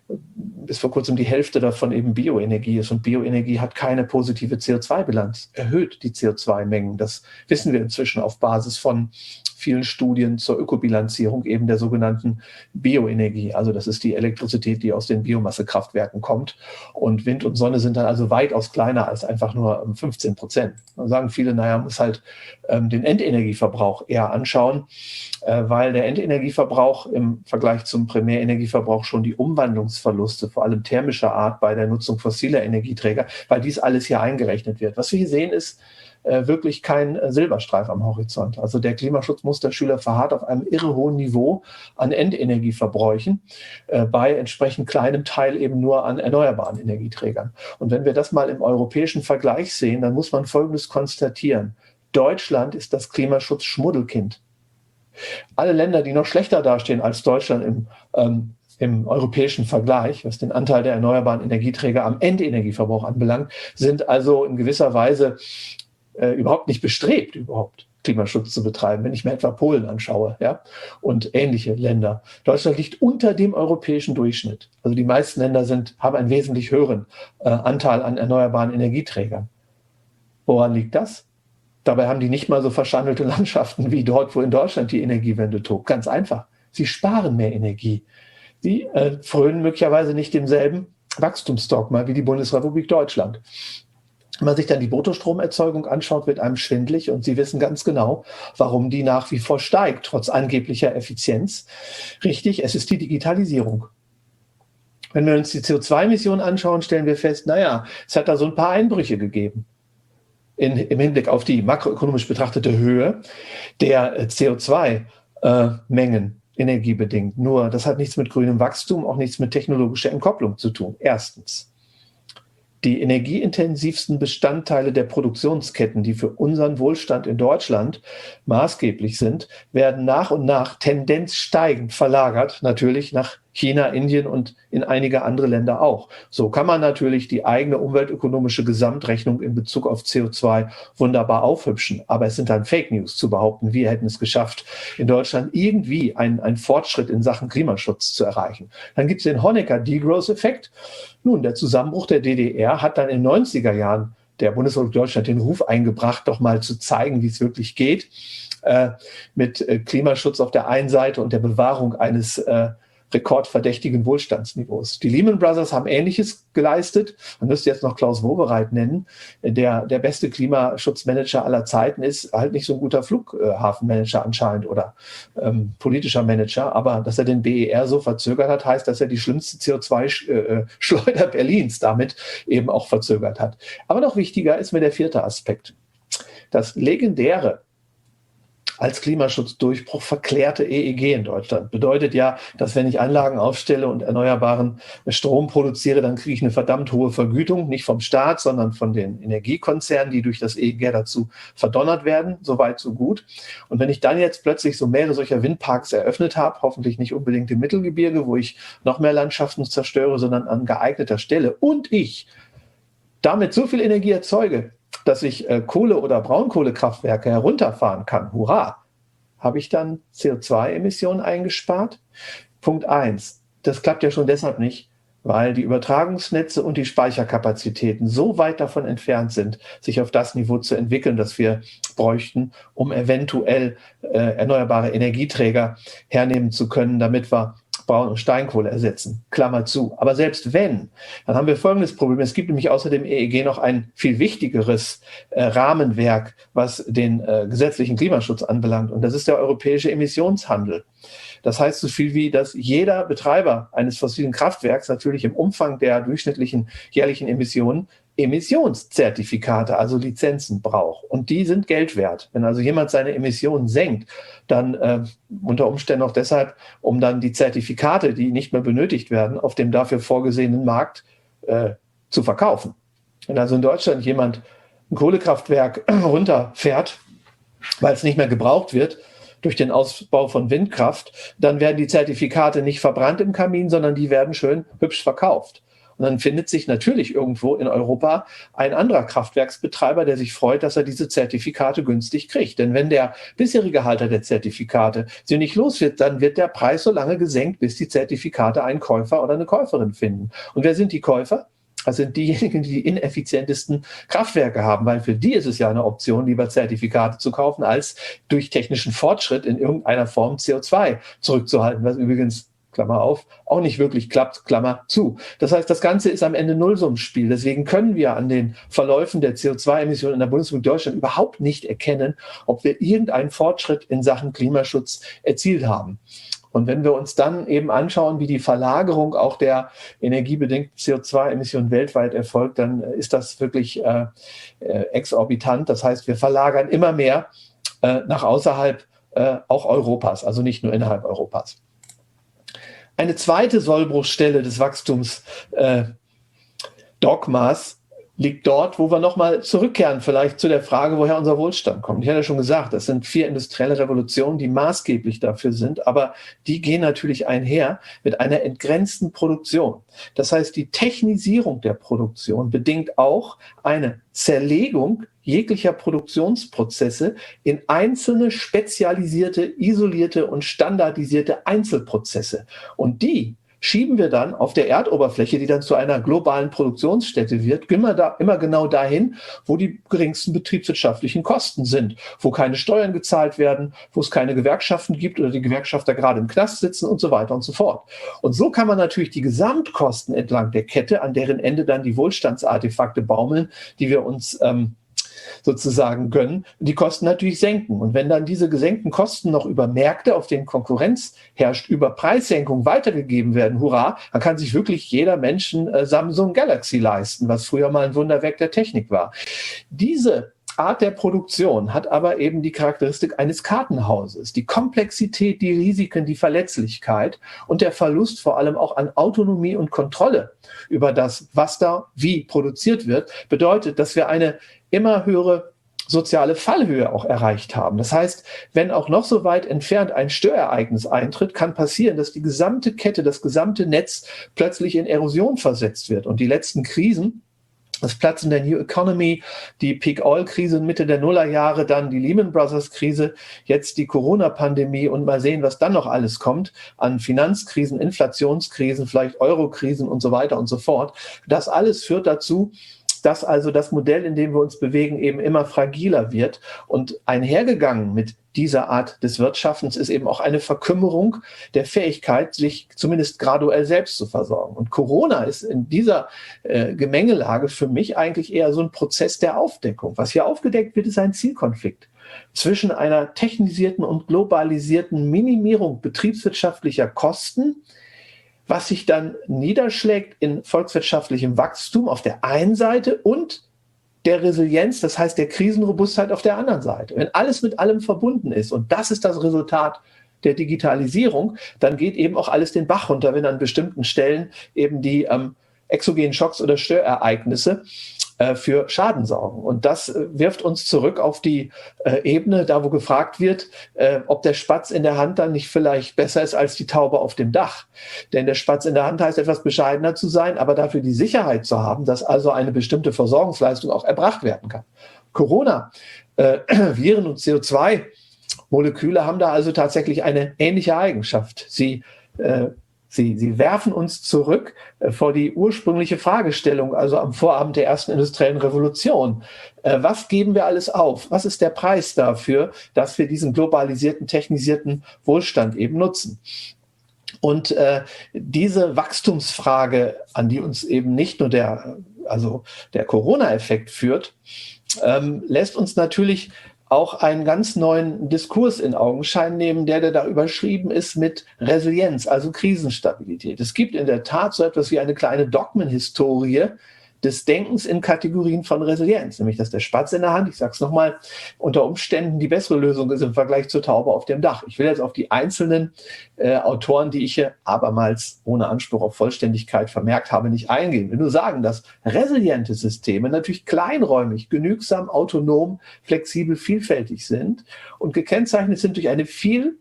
bis vor kurzem die Hälfte davon eben Bioenergie ist. Und Bioenergie hat keine positive CO2-Bilanz, erhöht die CO2-Mengen. Das wissen wir inzwischen auf Basis von vielen Studien zur Ökobilanzierung eben der sogenannten Bioenergie. Also das ist die Elektrizität, die aus den Biomassekraftwerken kommt. Und Wind und Sonne sind dann also weitaus kleiner als einfach nur 15%. Dann sagen viele, naja, man muss halt den Endenergieverbrauch eher anschauen, weil der Endenergieverbrauch im Vergleich zum Primärenergieverbrauch schon die Umwandlungsverluste, vor allem thermischer Art bei der Nutzung fossiler Energieträger, weil dies alles hier eingerechnet wird. Was wir hier sehen, ist wirklich kein Silberstreif am Horizont. Also der Klimaschutzmusterschüler verharrt auf einem irre hohen Niveau an Endenergieverbräuchen, bei entsprechend kleinem Teil eben nur an erneuerbaren Energieträgern. Und wenn wir das mal im europäischen Vergleich sehen, dann muss man Folgendes konstatieren. Deutschland ist das Klimaschutzschmuddelkind. Alle Länder, die noch schlechter dastehen als Deutschland im europäischen Vergleich, was den Anteil der erneuerbaren Energieträger am Endenergieverbrauch anbelangt, sind also in gewisser Weise überhaupt nicht bestrebt, überhaupt Klimaschutz zu betreiben, wenn ich mir etwa Polen anschaue, ja, und ähnliche Länder. Deutschland liegt unter dem europäischen Durchschnitt. Also die meisten Länder haben einen wesentlich höheren Anteil an erneuerbaren Energieträgern. Woran liegt das? Dabei haben die nicht mal so verschandelte Landschaften wie dort, wo in Deutschland die Energiewende tobt. Ganz einfach. Sie sparen mehr Energie. Sie frönen möglicherweise nicht demselben Wachstumsdogma wie die Bundesrepublik Deutschland. Wenn man sich dann die Bruttostromerzeugung anschaut, wird einem schwindelig und Sie wissen ganz genau, warum die nach wie vor steigt, trotz angeblicher Effizienz. Richtig, es ist die Digitalisierung. Wenn wir uns die CO2-Emissionen anschauen, stellen wir fest, naja, es hat da so ein paar Einbrüche gegeben. Im Hinblick auf die makroökonomisch betrachtete Höhe der CO2-Mengen energiebedingt. Nur, das hat nichts mit grünem Wachstum, auch nichts mit technologischer Entkopplung zu tun. Erstens. Die energieintensivsten Bestandteile der Produktionsketten, die für unseren Wohlstand in Deutschland maßgeblich sind, werden nach und nach Tendenz steigend verlagert, natürlich nach China, Indien und in einige andere Länder auch. So kann man natürlich die eigene umweltökonomische Gesamtrechnung in Bezug auf CO2 wunderbar aufhübschen. Aber es sind dann Fake News zu behaupten, wir hätten es geschafft, in Deutschland irgendwie einen Fortschritt in Sachen Klimaschutz zu erreichen. Dann gibt es den Honecker-Degrowth-Effekt. Nun, der Zusammenbruch der DDR hat dann in den 90er Jahren der Bundesrepublik Deutschland den Ruf eingebracht, doch mal zu zeigen, wie es wirklich geht, mit Klimaschutz auf der einen Seite und der Bewahrung eines rekordverdächtigen Wohlstandsniveaus. Die Lehman Brothers haben Ähnliches geleistet. Man müsste jetzt noch Klaus Wowereit nennen, der beste Klimaschutzmanager aller Zeiten ist, halt nicht so ein guter Flughafenmanager anscheinend oder politischer Manager, aber dass er den BER so verzögert hat, heißt, dass er die schlimmste CO2-Schleuder Berlins damit eben auch verzögert hat. Aber noch wichtiger ist mir der vierte Aspekt. Das legendäre als Klimaschutzdurchbruch verklärte EEG in Deutschland. Bedeutet ja, dass wenn ich Anlagen aufstelle und erneuerbaren Strom produziere, dann kriege ich eine verdammt hohe Vergütung, nicht vom Staat, sondern von den Energiekonzernen, die durch das EEG dazu verdonnert werden. Soweit, so gut. Und wenn ich dann jetzt plötzlich so mehrere solcher Windparks eröffnet habe, hoffentlich nicht unbedingt im Mittelgebirge, wo ich noch mehr Landschaften zerstöre, sondern an geeigneter Stelle und ich damit so viel Energie erzeuge, dass ich Kohle- oder Braunkohlekraftwerke herunterfahren kann, hurra, habe ich dann CO2-Emissionen eingespart? Punkt 1. Das klappt ja schon deshalb nicht, weil die Übertragungsnetze und die Speicherkapazitäten so weit davon entfernt sind, sich auf das Niveau zu entwickeln, das wir bräuchten, um eventuell erneuerbare Energieträger hernehmen zu können, damit wir Braun- und Steinkohle ersetzen. Klammer zu. Aber selbst wenn, dann haben wir folgendes Problem. Es gibt nämlich außer dem EEG noch ein viel wichtigeres Rahmenwerk, was den gesetzlichen Klimaschutz anbelangt. Und das ist der europäische Emissionshandel. Das heißt so viel wie, dass jeder Betreiber eines fossilen Kraftwerks natürlich im Umfang der durchschnittlichen jährlichen Emissionen Emissionszertifikate, also Lizenzen braucht. Und die sind Geld wert. Wenn also jemand seine Emissionen senkt, dann unter Umständen auch deshalb, um dann die Zertifikate, die nicht mehr benötigt werden, auf dem dafür vorgesehenen Markt zu verkaufen. Wenn also in Deutschland jemand ein Kohlekraftwerk runterfährt, weil es nicht mehr gebraucht wird, durch den Ausbau von Windkraft, dann werden die Zertifikate nicht verbrannt im Kamin, sondern die werden schön hübsch verkauft. Und Und dann findet sich natürlich irgendwo in Europa ein anderer Kraftwerksbetreiber, der sich freut, dass er diese Zertifikate günstig kriegt. Denn wenn der bisherige Halter der Zertifikate sie nicht los wird, dann wird der Preis so lange gesenkt, bis die Zertifikate einen Käufer oder eine Käuferin finden. Und wer sind die Käufer? Das sind diejenigen, die die ineffizientesten Kraftwerke haben, weil für die ist es ja eine Option, lieber Zertifikate zu kaufen, als durch technischen Fortschritt in irgendeiner Form CO2 zurückzuhalten, was übrigens, Klammer auf, auch nicht wirklich klappt, Klammer zu. Das heißt, das Ganze ist am Ende Nullsummenspiel. Deswegen können wir an den Verläufen der CO2-Emissionen in der Bundesrepublik Deutschland überhaupt nicht erkennen, ob wir irgendeinen Fortschritt in Sachen Klimaschutz erzielt haben. Und wenn wir uns dann eben anschauen, wie die Verlagerung auch der energiebedingten CO2-Emissionen weltweit erfolgt, dann ist das wirklich exorbitant. Das heißt, wir verlagern immer mehr nach außerhalb auch Europas, also nicht nur innerhalb Europas. Eine zweite Sollbruchstelle des Wachstumsdogmas liegt dort, wo wir nochmal zurückkehren, vielleicht zu der Frage, woher unser Wohlstand kommt. Ich hatte ja schon gesagt, das sind 4 industrielle Revolutionen, die maßgeblich dafür sind, aber die gehen natürlich einher mit einer entgrenzten Produktion. Das heißt, die Technisierung der Produktion bedingt auch eine Zerlegung jeglicher Produktionsprozesse in einzelne spezialisierte, isolierte und standardisierte Einzelprozesse. Und die schieben wir dann auf der Erdoberfläche, die dann zu einer globalen Produktionsstätte wird, immer genau dahin, wo die geringsten betriebswirtschaftlichen Kosten sind, wo keine Steuern gezahlt werden, wo es keine Gewerkschaften gibt oder die Gewerkschafter gerade im Knast sitzen und so weiter und so fort. Und so kann man natürlich die Gesamtkosten entlang der Kette, an deren Ende dann die Wohlstandsartefakte baumeln, die wir uns sozusagen gönnen, die Kosten natürlich senken. Und wenn dann diese gesenkten Kosten noch über Märkte, auf denen Konkurrenz herrscht, über Preissenkung weitergegeben werden, hurra, dann kann sich wirklich jeder Mensch ein Samsung Galaxy leisten, was früher mal ein Wunderwerk der Technik war. Diese Art der Produktion hat aber eben die Charakteristik eines Kartenhauses. Die Komplexität, die Risiken, die Verletzlichkeit und der Verlust vor allem auch an Autonomie und Kontrolle über das, was da wie produziert wird, bedeutet, dass wir eine immer höhere soziale Fallhöhe auch erreicht haben. Das heißt, wenn auch noch so weit entfernt ein Störereignis eintritt, kann passieren, dass die gesamte Kette, das gesamte Netz plötzlich in Erosion versetzt wird. Und die letzten Krisen, das Platzen der New Economy, die Peak-Oil-Krise Mitte der Nullerjahre, dann die Lehman Brothers-Krise, jetzt die Corona-Pandemie und mal sehen, was dann noch alles kommt an Finanzkrisen, Inflationskrisen, vielleicht Euro-Krisen und so weiter und so fort. Das alles führt dazu, dass also das Modell, in dem wir uns bewegen, eben immer fragiler wird. Und einhergegangen mit dieser Art des Wirtschaftens ist eben auch eine Verkümmerung der Fähigkeit, sich zumindest graduell selbst zu versorgen. Und Corona ist in dieser Gemengelage für mich eigentlich eher so ein Prozess der Aufdeckung. Was hier aufgedeckt wird, ist ein Zielkonflikt zwischen einer technisierten und globalisierten Minimierung betriebswirtschaftlicher Kosten, was sich dann niederschlägt in volkswirtschaftlichem Wachstum auf der einen Seite und der Resilienz, das heißt der Krisenrobustheit auf der anderen Seite. Wenn alles mit allem verbunden ist, und das ist das Resultat der Digitalisierung, dann geht eben auch alles den Bach runter, wenn an bestimmten Stellen eben die exogenen Schocks oder Störereignisse für Schaden sorgen. Und das wirft uns zurück auf die Ebene, da wo gefragt wird, ob der Spatz in der Hand dann nicht vielleicht besser ist als die Taube auf dem Dach. Denn der Spatz in der Hand heißt, etwas bescheidener zu sein, aber dafür die Sicherheit zu haben, dass also eine bestimmte Versorgungsleistung auch erbracht werden kann. Corona, Viren und CO2-Moleküle haben da also tatsächlich eine ähnliche Eigenschaft. Sie werfen uns zurück vor die ursprüngliche Fragestellung, also am Vorabend der ersten industriellen Revolution. Was geben wir alles auf? Was ist der Preis dafür, dass wir diesen globalisierten, technisierten Wohlstand eben nutzen? Und diese Wachstumsfrage, an die uns eben nicht nur der Corona-Effekt führt, lässt uns natürlich auch einen ganz neuen Diskurs in Augenschein nehmen, der da überschrieben ist mit Resilienz, also Krisenstabilität. Es gibt in der Tat so etwas wie eine kleine Dogmenhistorie des Denkens in Kategorien von Resilienz, nämlich dass der Spatz in der Hand, ich sage es nochmal, unter Umständen die bessere Lösung ist im Vergleich zur Taube auf dem Dach. Ich will jetzt auf die einzelnen Autoren, die ich hier abermals ohne Anspruch auf Vollständigkeit vermerkt habe, nicht eingehen. Ich will nur sagen, dass resiliente Systeme natürlich kleinräumig, genügsam, autonom, flexibel, vielfältig sind und gekennzeichnet sind durch eine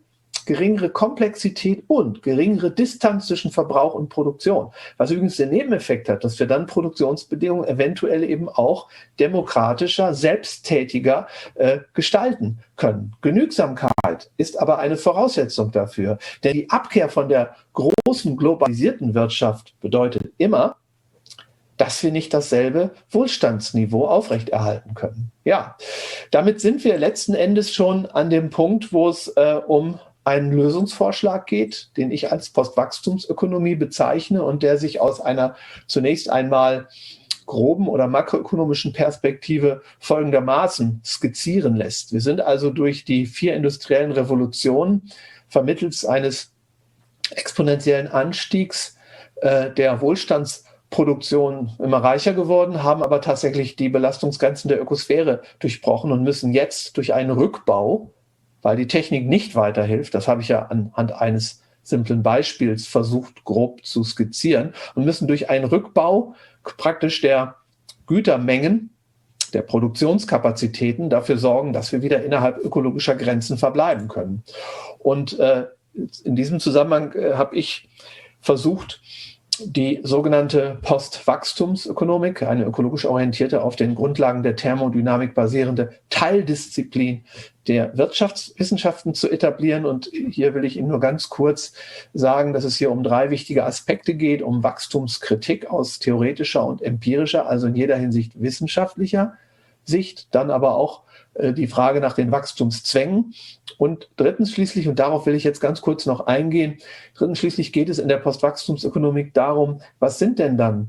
geringere Komplexität und geringere Distanz zwischen Verbrauch und Produktion. Was übrigens den Nebeneffekt hat, dass wir dann Produktionsbedingungen eventuell eben auch demokratischer, selbsttätiger gestalten können. Genügsamkeit ist aber eine Voraussetzung dafür. Denn die Abkehr von der großen globalisierten Wirtschaft bedeutet immer, dass wir nicht dasselbe Wohlstandsniveau aufrechterhalten können. Ja, damit sind wir letzten Endes schon an dem Punkt, wo es um einen Lösungsvorschlag geht, den ich als Postwachstumsökonomie bezeichne und der sich aus einer zunächst einmal groben oder makroökonomischen Perspektive folgendermaßen skizzieren lässt. Wir sind also durch die 4 industriellen Revolutionen vermittels eines exponentiellen Anstiegs der Wohlstandsproduktion immer reicher geworden, haben aber tatsächlich die Belastungsgrenzen der Ökosphäre durchbrochen und müssen jetzt durch einen Rückbau, weil die Technik nicht weiterhilft, das habe ich ja anhand eines simplen Beispiels versucht grob zu skizzieren, und müssen durch einen Rückbau praktisch der Gütermengen, der Produktionskapazitäten dafür sorgen, dass wir wieder innerhalb ökologischer Grenzen verbleiben können. Und in diesem Zusammenhang habe ich versucht, die sogenannte Postwachstumsökonomik, eine ökologisch orientierte, auf den Grundlagen der Thermodynamik basierende Teildisziplin der Wirtschaftswissenschaften zu etablieren. Und hier will ich Ihnen nur ganz kurz sagen, dass es hier um 3 wichtige Aspekte geht: um Wachstumskritik aus theoretischer und empirischer, also in jeder Hinsicht wissenschaftlicher Sicht, dann aber auch die Frage nach den Wachstumszwängen. Und drittens schließlich, und darauf will ich jetzt ganz kurz noch eingehen, drittens schließlich geht es in der Postwachstumsökonomik darum, was sind denn dann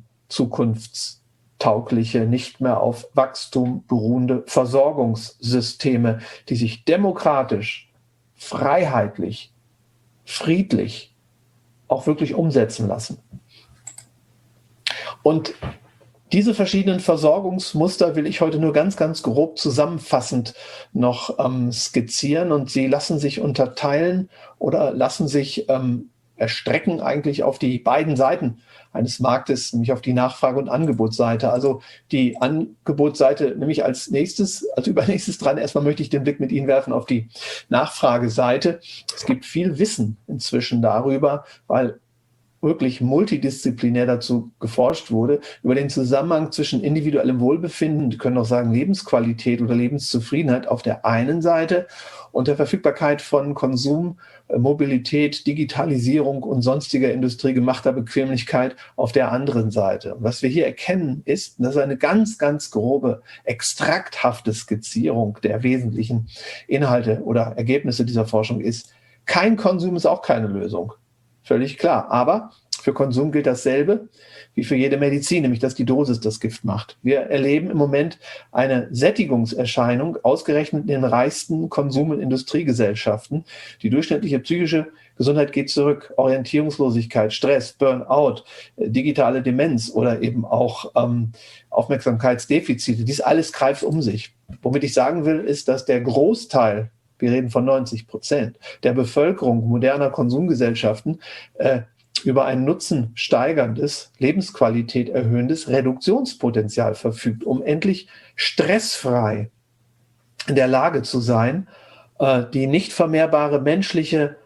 zukunftstaugliche, nicht mehr auf Wachstum beruhende Versorgungssysteme, die sich demokratisch, freiheitlich, friedlich auch wirklich umsetzen lassen. Und diese verschiedenen Versorgungsmuster will ich heute nur ganz, ganz grob zusammenfassend noch skizzieren, und sie lassen sich unterteilen oder lassen sich erstrecken eigentlich auf die beiden Seiten eines Marktes, nämlich auf die Nachfrage- und Angebotsseite. Also die Angebotsseite nämlich als übernächstes dran. Erstmal möchte ich den Blick mit Ihnen werfen auf die Nachfrageseite. Es gibt viel Wissen inzwischen darüber, weil wirklich multidisziplinär dazu geforscht wurde, über den Zusammenhang zwischen individuellem Wohlbefinden, wir können auch sagen Lebensqualität oder Lebenszufriedenheit auf der einen Seite und der Verfügbarkeit von Konsum, Mobilität, Digitalisierung und sonstiger industriegemachter Bequemlichkeit auf der anderen Seite. Und was wir hier erkennen ist, das ist eine ganz, ganz grobe, extrakthafte Skizzierung der wesentlichen Inhalte oder Ergebnisse dieser Forschung ist: kein Konsum ist auch keine Lösung. Völlig klar. Aber für Konsum gilt dasselbe wie für jede Medizin, nämlich dass die Dosis das Gift macht. Wir erleben im Moment eine Sättigungserscheinung, ausgerechnet in den reichsten Konsum- und Industriegesellschaften. Die durchschnittliche psychische Gesundheit geht zurück. Orientierungslosigkeit, Stress, Burnout, digitale Demenz oder eben auch Aufmerksamkeitsdefizite. Dies alles greift um sich. Womit ich sagen will, ist, dass der Großteil, wir reden von 90% der Bevölkerung moderner Konsumgesellschaften, über ein nutzensteigerndes, Lebensqualität erhöhendes Reduktionspotenzial verfügt, um endlich stressfrei in der Lage zu sein, die nicht vermehrbare menschliche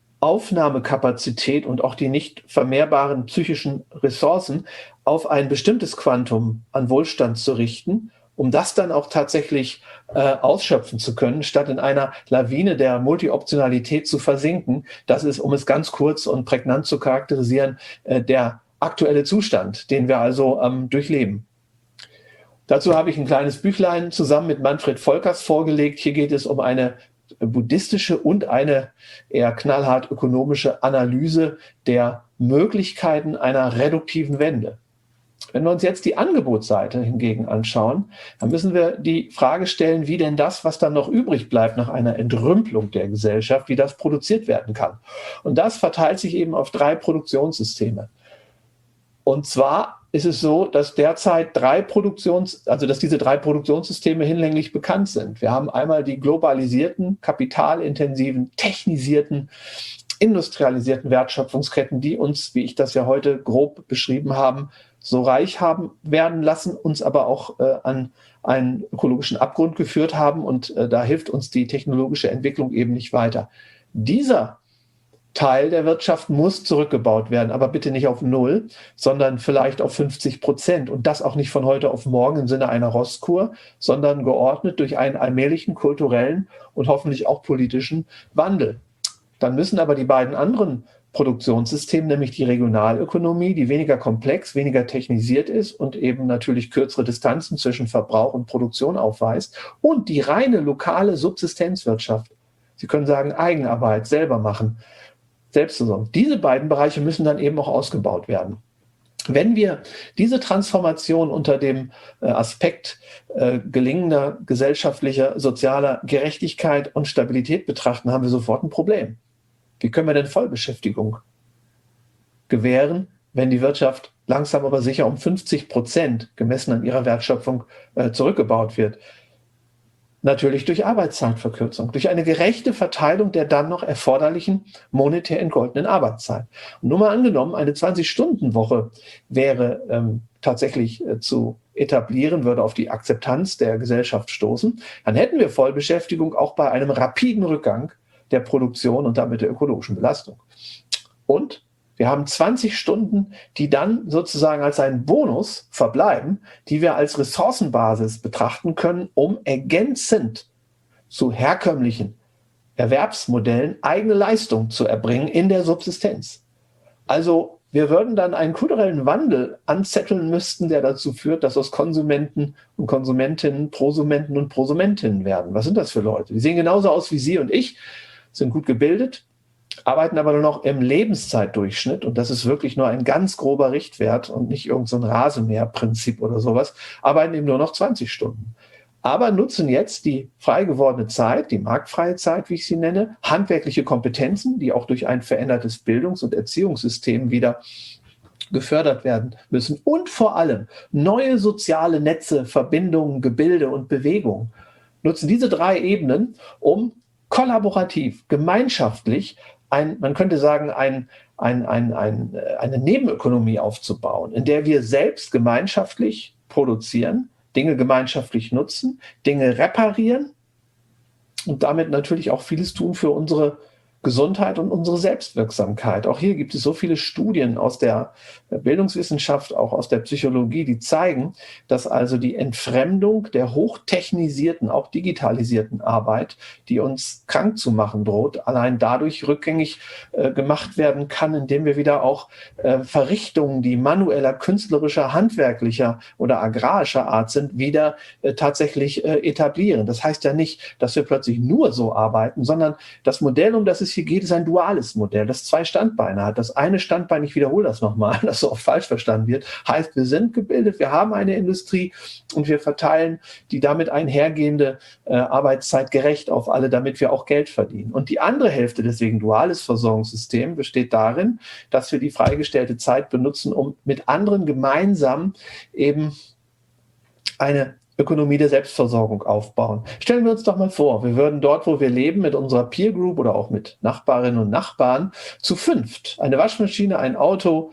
Aufnahmekapazität und auch die nicht vermehrbaren psychischen Ressourcen auf ein bestimmtes Quantum an Wohlstand zu richten, um das dann auch tatsächlich ausschöpfen zu können, statt in einer Lawine der Multioptionalität zu versinken. Das ist, um es ganz kurz und prägnant zu charakterisieren, der aktuelle Zustand, den wir also durchleben. Dazu habe ich ein kleines Büchlein zusammen mit Manfred Volkers vorgelegt. Hier geht es um eine buddhistische und eine eher knallhart ökonomische Analyse der Möglichkeiten einer reduktiven Wende. Wenn wir uns jetzt die Angebotsseite hingegen anschauen, dann müssen wir die Frage stellen, wie denn das, was dann noch übrig bleibt nach einer Entrümpelung der Gesellschaft, wie das produziert werden kann. Und das verteilt sich eben auf 3 Produktionssysteme. Und zwar ist es so, dass derzeit diese 3 Produktionssysteme hinlänglich bekannt sind. Wir haben einmal die globalisierten, kapitalintensiven, technisierten, industrialisierten Wertschöpfungsketten, die uns, wie ich das ja heute grob beschrieben habe, so reich haben werden lassen, uns aber auch an einen ökologischen Abgrund geführt haben, und da hilft uns die technologische Entwicklung eben nicht weiter. Dieser Teil der Wirtschaft muss zurückgebaut werden, aber bitte nicht auf 0, sondern vielleicht auf 50%. Und das auch nicht von heute auf morgen im Sinne einer Rosskur, sondern geordnet durch einen allmählichen kulturellen und hoffentlich auch politischen Wandel. Dann müssen aber die beiden anderen Produktionssysteme, nämlich die Regionalökonomie, die weniger komplex, weniger technisiert ist und eben natürlich kürzere Distanzen zwischen Verbrauch und Produktion aufweist, und die reine lokale Subsistenzwirtschaft. Sie können sagen, Eigenarbeit, selber machen, Selbstversorgung. Diese beiden Bereiche müssen dann eben auch ausgebaut werden. Wenn wir diese Transformation unter dem Aspekt gelingender gesellschaftlicher, sozialer Gerechtigkeit und Stabilität betrachten, haben wir sofort ein Problem. Wie können wir denn Vollbeschäftigung gewähren, wenn die Wirtschaft langsam aber sicher um 50% gemessen an ihrer Wertschöpfung zurückgebaut wird? Natürlich durch Arbeitszeitverkürzung, durch eine gerechte Verteilung der dann noch erforderlichen monetär entgoltenen Arbeitszeit. Und nur mal angenommen, eine 20-Stunden-Woche wäre tatsächlich zu etablieren, würde auf die Akzeptanz der Gesellschaft stoßen, dann hätten wir Vollbeschäftigung auch bei einem rapiden Rückgang der Produktion und damit der ökologischen Belastung. Und wir haben 20 Stunden, die dann sozusagen als ein Bonus verbleiben, die wir als Ressourcenbasis betrachten können, um ergänzend zu herkömmlichen Erwerbsmodellen eigene Leistung zu erbringen in der Subsistenz. Also wir würden dann einen kulturellen Wandel anzetteln müssten, der dazu führt, dass aus Konsumenten und Konsumentinnen Prosumenten und Prosumentinnen werden. Was sind das für Leute? Die sehen genauso aus wie Sie und ich, sind gut gebildet, arbeiten aber nur noch im Lebenszeitdurchschnitt, und das ist wirklich nur ein ganz grober Richtwert und nicht irgend so ein Rasenmäherprinzip oder sowas, arbeiten eben nur noch 20 Stunden. Aber nutzen jetzt die frei gewordene Zeit, die marktfreie Zeit, wie ich sie nenne, handwerkliche Kompetenzen, die auch durch ein verändertes Bildungs- und Erziehungssystem wieder gefördert werden müssen, und vor allem neue soziale Netze, Verbindungen, Gebilde und Bewegungen. Nutzen diese 3 Ebenen, um kollaborativ, gemeinschaftlich man könnte sagen, eine Nebenökonomie aufzubauen, in der wir selbst gemeinschaftlich produzieren, Dinge gemeinschaftlich nutzen, Dinge reparieren und damit natürlich auch vieles tun für unsere Gesundheit und unsere Selbstwirksamkeit. Auch hier gibt es so viele Studien aus der Bildungswissenschaft, auch aus der Psychologie, die zeigen, dass also die Entfremdung der hochtechnisierten, auch digitalisierten Arbeit, die uns krank zu machen droht, allein dadurch rückgängig gemacht werden kann, indem wir wieder auch Verrichtungen, die manueller, künstlerischer, handwerklicher oder agrarischer Art sind, wieder tatsächlich etablieren. Das heißt ja nicht, dass wir plötzlich nur so arbeiten, sondern das Modell, um das es hier geht, ist ein duales Modell, das 2 Standbeine hat. Das eine Standbein, ich wiederhole das nochmal, das so oft falsch verstanden wird, heißt, wir sind gebildet, wir haben eine Industrie und wir verteilen die damit einhergehende Arbeitszeit gerecht auf alle, damit wir auch Geld verdienen. Und die andere Hälfte, deswegen duales Versorgungssystem, besteht darin, dass wir die freigestellte Zeit benutzen, um mit anderen gemeinsam eben eine Ökonomie der Selbstversorgung aufbauen. Stellen wir uns doch mal vor, wir würden dort, wo wir leben, mit unserer Peer Group oder auch mit Nachbarinnen und Nachbarn zu 5 eine Waschmaschine, ein Auto,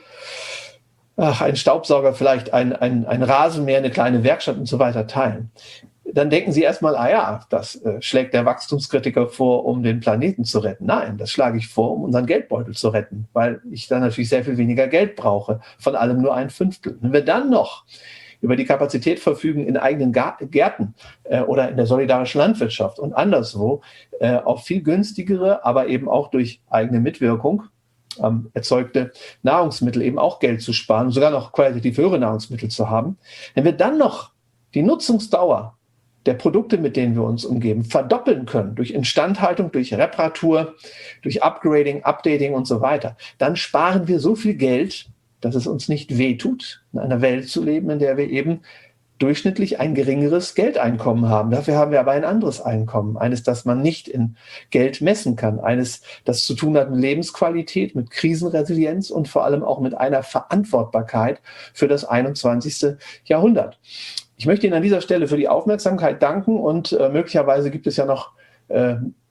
ein Staubsauger, vielleicht ein Rasenmäher, eine kleine Werkstatt und so weiter teilen. Dann denken Sie erstmal, das schlägt der Wachstumskritiker vor, um den Planeten zu retten. Nein, das schlage ich vor, um unseren Geldbeutel zu retten, weil ich dann natürlich sehr viel weniger Geld brauche, von allem nur 1/5. Wenn wir dann noch über die Kapazität verfügen, in eigenen Gärten oder in der solidarischen Landwirtschaft und anderswo auf viel günstigere, aber eben auch durch eigene Mitwirkung erzeugte Nahrungsmittel eben auch Geld zu sparen, sogar noch qualitativ höhere Nahrungsmittel zu haben. Wenn wir dann noch die Nutzungsdauer der Produkte, mit denen wir uns umgeben, verdoppeln können durch Instandhaltung, durch Reparatur, durch Upgrading, Updating und so weiter, dann sparen wir so viel Geld, dass es uns nicht wehtut, in einer Welt zu leben, in der wir eben durchschnittlich ein geringeres Geldeinkommen haben. Dafür haben wir aber ein anderes Einkommen, eines, das man nicht in Geld messen kann, eines, das zu tun hat mit Lebensqualität, mit Krisenresilienz und vor allem auch mit einer Verantwortbarkeit für das 21. Jahrhundert. Ich möchte Ihnen an dieser Stelle für die Aufmerksamkeit danken und möglicherweise gibt es ja noch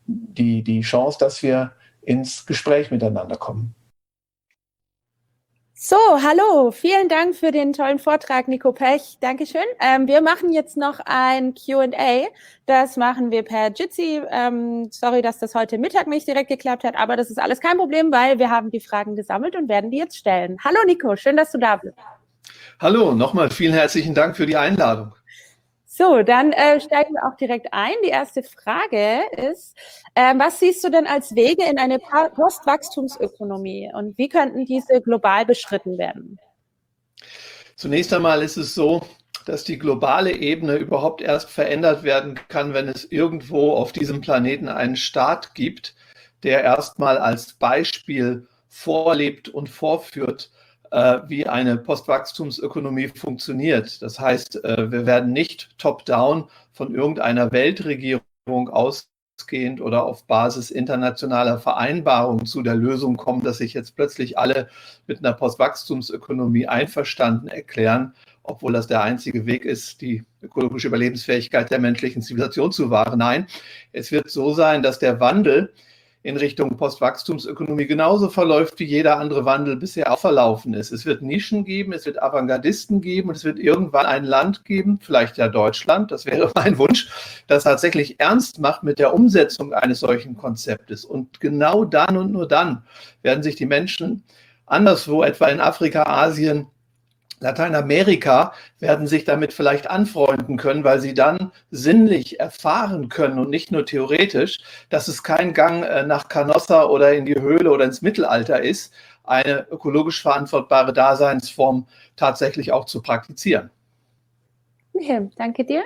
die Chance, dass wir ins Gespräch miteinander kommen. So, hallo, vielen Dank für den tollen Vortrag, Nico Pech. Dankeschön. Wir machen jetzt noch ein Q&A. Das machen wir per Jitsi. Sorry, dass das heute Mittag nicht direkt geklappt hat, aber das ist alles kein Problem, weil wir haben die Fragen gesammelt und werden die jetzt stellen. Hallo Nico, schön, dass du da bist. Hallo, nochmal vielen herzlichen Dank für die Einladung. So, dann steigen wir auch direkt ein. Die erste Frage ist, was siehst du denn als Wege in eine Postwachstumsökonomie und wie könnten diese global beschritten werden? Zunächst einmal ist es so, dass die globale Ebene überhaupt erst verändert werden kann, wenn es irgendwo auf diesem Planeten einen Staat gibt, der erstmal als Beispiel vorlebt und vorführt, wie eine Postwachstumsökonomie funktioniert. Das heißt, wir werden nicht top-down von irgendeiner Weltregierung ausgehend oder auf Basis internationaler Vereinbarungen zu der Lösung kommen, dass sich jetzt plötzlich alle mit einer Postwachstumsökonomie einverstanden erklären, obwohl das der einzige Weg ist, die ökologische Überlebensfähigkeit der menschlichen Zivilisation zu wahren. Nein, es wird so sein, dass der Wandel in Richtung Postwachstumsökonomie genauso verläuft, wie jeder andere Wandel bisher auch verlaufen ist. Es wird Nischen geben, es wird Avantgardisten geben und es wird irgendwann ein Land geben, vielleicht ja Deutschland, das wäre mein Wunsch, das tatsächlich ernst macht mit der Umsetzung eines solchen Konzeptes. Und genau dann und nur dann werden sich die Menschen anderswo, etwa in Afrika, Asien, Lateinamerika, werden sich damit vielleicht anfreunden können, weil sie dann sinnlich erfahren können und nicht nur theoretisch, dass es kein Gang nach Canossa oder in die Höhle oder ins Mittelalter ist, eine ökologisch verantwortbare Daseinsform tatsächlich auch zu praktizieren. Okay, danke dir.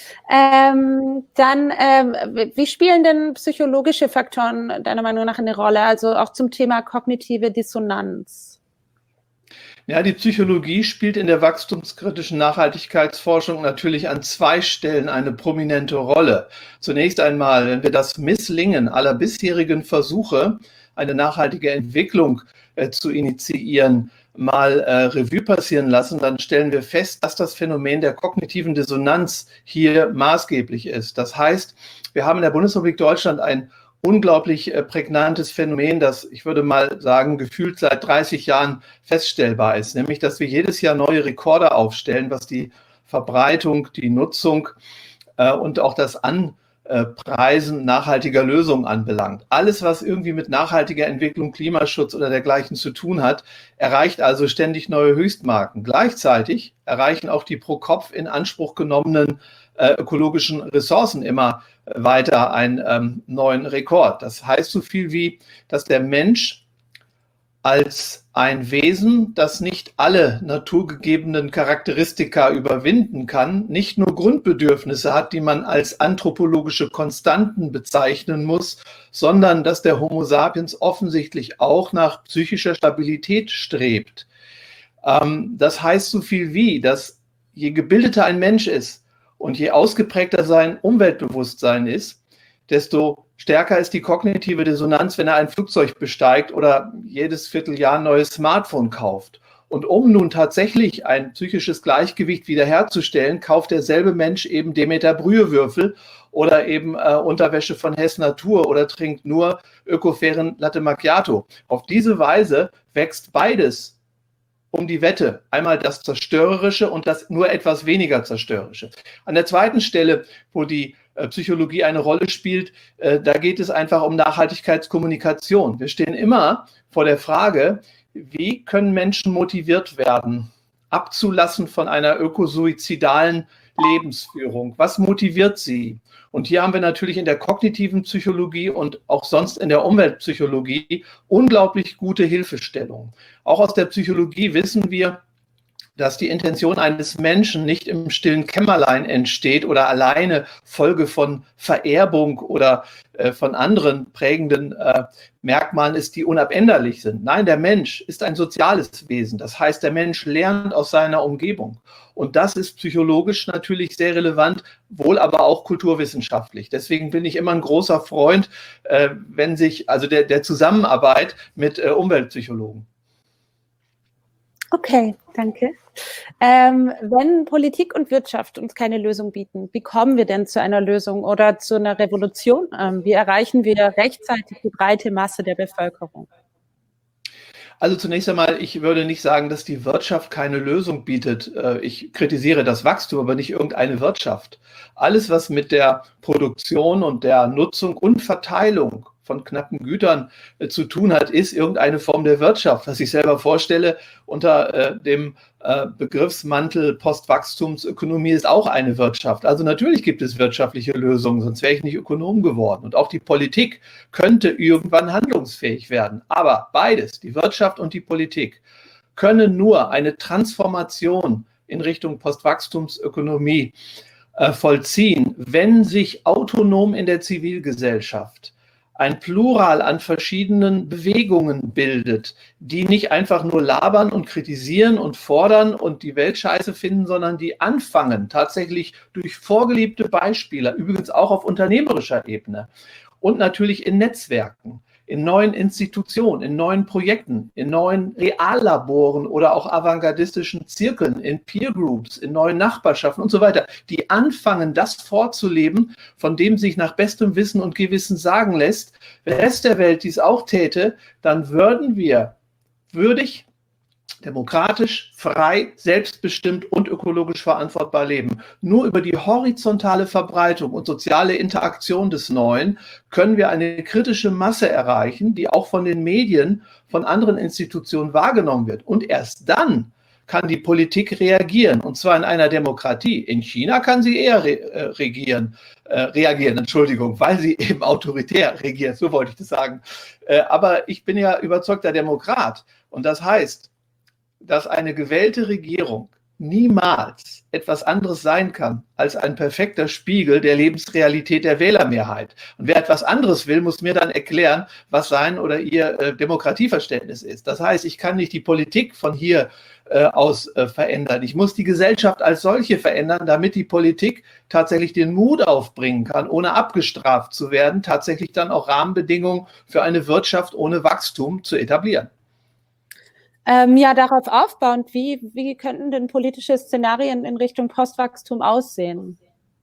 Wie spielen denn psychologische Faktoren deiner Meinung nach eine Rolle, also auch zum Thema kognitive Dissonanz? Ja, die Psychologie spielt in der wachstumskritischen Nachhaltigkeitsforschung natürlich an zwei Stellen eine prominente Rolle. Zunächst einmal, wenn wir das Misslingen aller bisherigen Versuche, eine nachhaltige Entwicklung zu initiieren, mal Revue passieren lassen, dann stellen wir fest, dass das Phänomen der kognitiven Dissonanz hier maßgeblich ist. Das heißt, wir haben in der Bundesrepublik Deutschland ein unglaublich prägnantes Phänomen, das, ich würde mal sagen, gefühlt seit 30 Jahren feststellbar ist, nämlich, dass wir jedes Jahr neue Rekorde aufstellen, was die Verbreitung, die Nutzung und auch das Anpreisen nachhaltiger Lösungen anbelangt. Alles, was irgendwie mit nachhaltiger Entwicklung, Klimaschutz oder dergleichen zu tun hat, erreicht also ständig neue Höchstmarken. Gleichzeitig erreichen auch die pro Kopf in Anspruch genommenen ökologischen Ressourcen immer weiter einen neuen Rekord. Das heißt so viel wie, dass der Mensch als ein Wesen, das nicht alle naturgegebenen Charakteristika überwinden kann, nicht nur Grundbedürfnisse hat, die man als anthropologische Konstanten bezeichnen muss, sondern dass der Homo sapiens offensichtlich auch nach psychischer Stabilität strebt. Das heißt so viel wie, dass je gebildeter ein Mensch ist, und je ausgeprägter sein Umweltbewusstsein ist, desto stärker ist die kognitive Dissonanz, wenn er ein Flugzeug besteigt oder jedes Vierteljahr ein neues Smartphone kauft. Und um nun tatsächlich ein psychisches Gleichgewicht wiederherzustellen, kauft derselbe Mensch eben Demeter Brühewürfel oder eben Unterwäsche von Hess Natur oder trinkt nur ökofairen Latte Macchiato. Auf diese Weise wächst beides um die Wette. Einmal das Zerstörerische und das nur etwas weniger Zerstörerische. An der zweiten Stelle, wo die Psychologie eine Rolle spielt, da geht es einfach um Nachhaltigkeitskommunikation. Wir stehen immer vor der Frage, wie können Menschen motiviert werden, abzulassen von einer ökosuizidalen Lebensführung? Was motiviert sie? Und hier haben wir natürlich in der kognitiven Psychologie und auch sonst in der Umweltpsychologie unglaublich gute Hilfestellungen. Auch aus der Psychologie wissen wir, dass die Intention eines Menschen nicht im stillen Kämmerlein entsteht oder alleine Folge von Vererbung oder von anderen prägenden Merkmalen ist, die unabänderlich sind. Nein, der Mensch ist ein soziales Wesen. Das heißt, der Mensch lernt aus seiner Umgebung. Und das ist psychologisch natürlich sehr relevant, wohl aber auch kulturwissenschaftlich. Deswegen bin ich immer ein großer Freund, wenn sich, also der Zusammenarbeit mit Umweltpsychologen. Okay, danke. Wenn Politik und Wirtschaft uns keine Lösung bieten, wie kommen wir denn zu einer Lösung oder zu einer Revolution? Wie erreichen wir rechtzeitig die breite Masse der Bevölkerung? Also zunächst einmal, ich würde nicht sagen, dass die Wirtschaft keine Lösung bietet. Ich kritisiere das Wachstum, aber nicht irgendeine Wirtschaft. Alles, was mit der Produktion und der Nutzung und Verteilung von knappen Gütern zu tun hat, ist irgendeine Form der Wirtschaft. Was ich selber vorstelle unter dem Begriffsmantel Postwachstumsökonomie ist auch eine Wirtschaft. Also natürlich gibt es wirtschaftliche Lösungen, sonst wäre ich nicht Ökonom geworden. Und auch die Politik könnte irgendwann handlungsfähig werden. Aber beides, die Wirtschaft und die Politik, können nur eine Transformation in Richtung Postwachstumsökonomie vollziehen, wenn sich autonom in der Zivilgesellschaft ein Plural an verschiedenen Bewegungen bildet, die nicht einfach nur labern und kritisieren und fordern und die Welt scheiße finden, sondern die anfangen, tatsächlich durch vorgelebte Beispiele, übrigens auch auf unternehmerischer Ebene und natürlich in Netzwerken, in neuen Institutionen, in neuen Projekten, in neuen Reallaboren oder auch avantgardistischen Zirkeln, in Peer Groups, in neuen Nachbarschaften und so weiter, die anfangen, das vorzuleben, von dem sich nach bestem Wissen und Gewissen sagen lässt, wenn der Rest der Welt dies auch täte, dann würden wir würdig, demokratisch, frei, selbstbestimmt und ökologisch verantwortbar leben. Nur über die horizontale Verbreitung und soziale Interaktion des Neuen können wir eine kritische Masse erreichen, die auch von den Medien, von anderen Institutionen wahrgenommen wird. Und erst dann kann die Politik reagieren, und zwar in einer Demokratie. In China kann sie eher reagieren, weil sie eben autoritär regiert, so wollte ich das sagen. Aber ich bin ja überzeugter Demokrat. Und das heißt, dass eine gewählte Regierung niemals etwas anderes sein kann als ein perfekter Spiegel der Lebensrealität der Wählermehrheit. Und wer etwas anderes will, muss mir dann erklären, was sein oder ihr Demokratieverständnis ist. Das heißt, ich kann nicht die Politik von hier aus verändern. Ich muss die Gesellschaft als solche verändern, damit die Politik tatsächlich den Mut aufbringen kann, ohne abgestraft zu werden, tatsächlich dann auch Rahmenbedingungen für eine Wirtschaft ohne Wachstum zu etablieren. Ja, darauf aufbauend, wie könnten denn politische Szenarien in Richtung Postwachstum aussehen?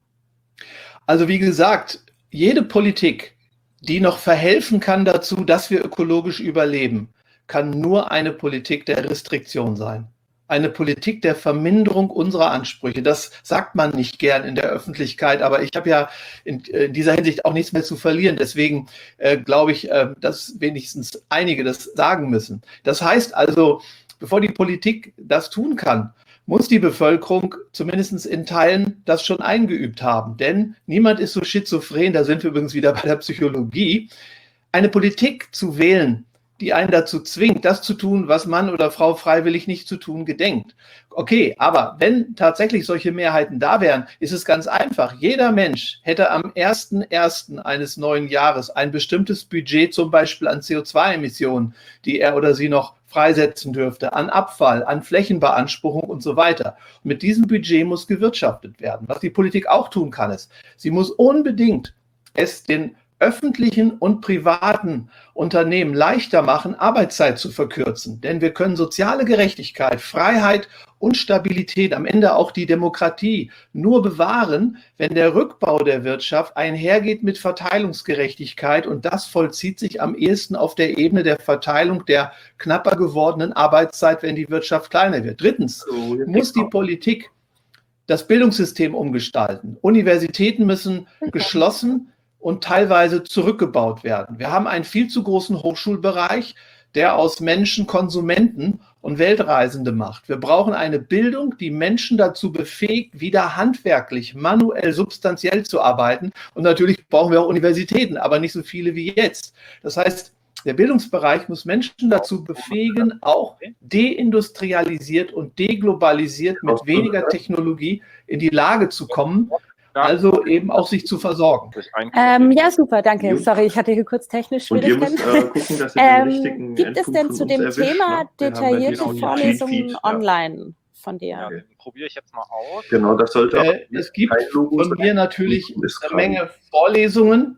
Also wie gesagt, jede Politik, die noch verhelfen kann dazu, dass wir ökologisch überleben, kann nur eine Politik der Restriktion sein. Eine Politik der Verminderung unserer Ansprüche. Das sagt man nicht gern in der Öffentlichkeit, aber ich habe ja in dieser Hinsicht auch nichts mehr zu verlieren. Deswegen glaube ich, dass wenigstens einige das sagen müssen. Das heißt also, bevor die Politik das tun kann, muss die Bevölkerung zumindest in Teilen das schon eingeübt haben. Denn niemand ist so schizophren, da sind wir übrigens wieder bei der Psychologie, eine Politik zu wählen, die einen dazu zwingt, das zu tun, was Mann oder Frau freiwillig nicht zu tun gedenkt. Okay, aber wenn tatsächlich solche Mehrheiten da wären, ist es ganz einfach. Jeder Mensch hätte am 1.1. eines neuen Jahres ein bestimmtes Budget, zum Beispiel an CO2-Emissionen, die er oder sie noch freisetzen dürfte, an Abfall, an Flächenbeanspruchung und so weiter. Und mit diesem Budget muss gewirtschaftet werden. Was die Politik auch tun kann, ist, sie muss unbedingt es den öffentlichen und privaten Unternehmen leichter machen, Arbeitszeit zu verkürzen. Denn wir können soziale Gerechtigkeit, Freiheit und Stabilität, am Ende auch die Demokratie, nur bewahren, wenn der Rückbau der Wirtschaft einhergeht mit Verteilungsgerechtigkeit. Und das vollzieht sich am ehesten auf der Ebene der Verteilung der knapper gewordenen Arbeitszeit, wenn die Wirtschaft kleiner wird. Drittens muss die Politik das Bildungssystem umgestalten. Universitäten müssen geschlossen und teilweise zurückgebaut werden. Wir haben einen viel zu großen Hochschulbereich, der aus Menschen Konsumenten und Weltreisende macht. Wir brauchen eine Bildung, die Menschen dazu befähigt, wieder handwerklich, manuell, substanziell zu arbeiten. Und natürlich brauchen wir auch Universitäten, aber nicht so viele wie jetzt. Das heißt, der Bildungsbereich muss Menschen dazu befähigen, auch deindustrialisiert und deglobalisiert mit weniger Technologie in die Lage zu kommen, also eben auch sich zu versorgen. Ja, super, danke. Sorry, ich hatte hier kurz technisch Schwierigkeiten. Gucken, dass ihr den richtigen gibt es denn zu dem Thema detaillierte Vorlesungen online von dir? Ja, probiere ich jetzt mal aus. Genau, das sollte es gibt von mir natürlich eine Menge Vorlesungen,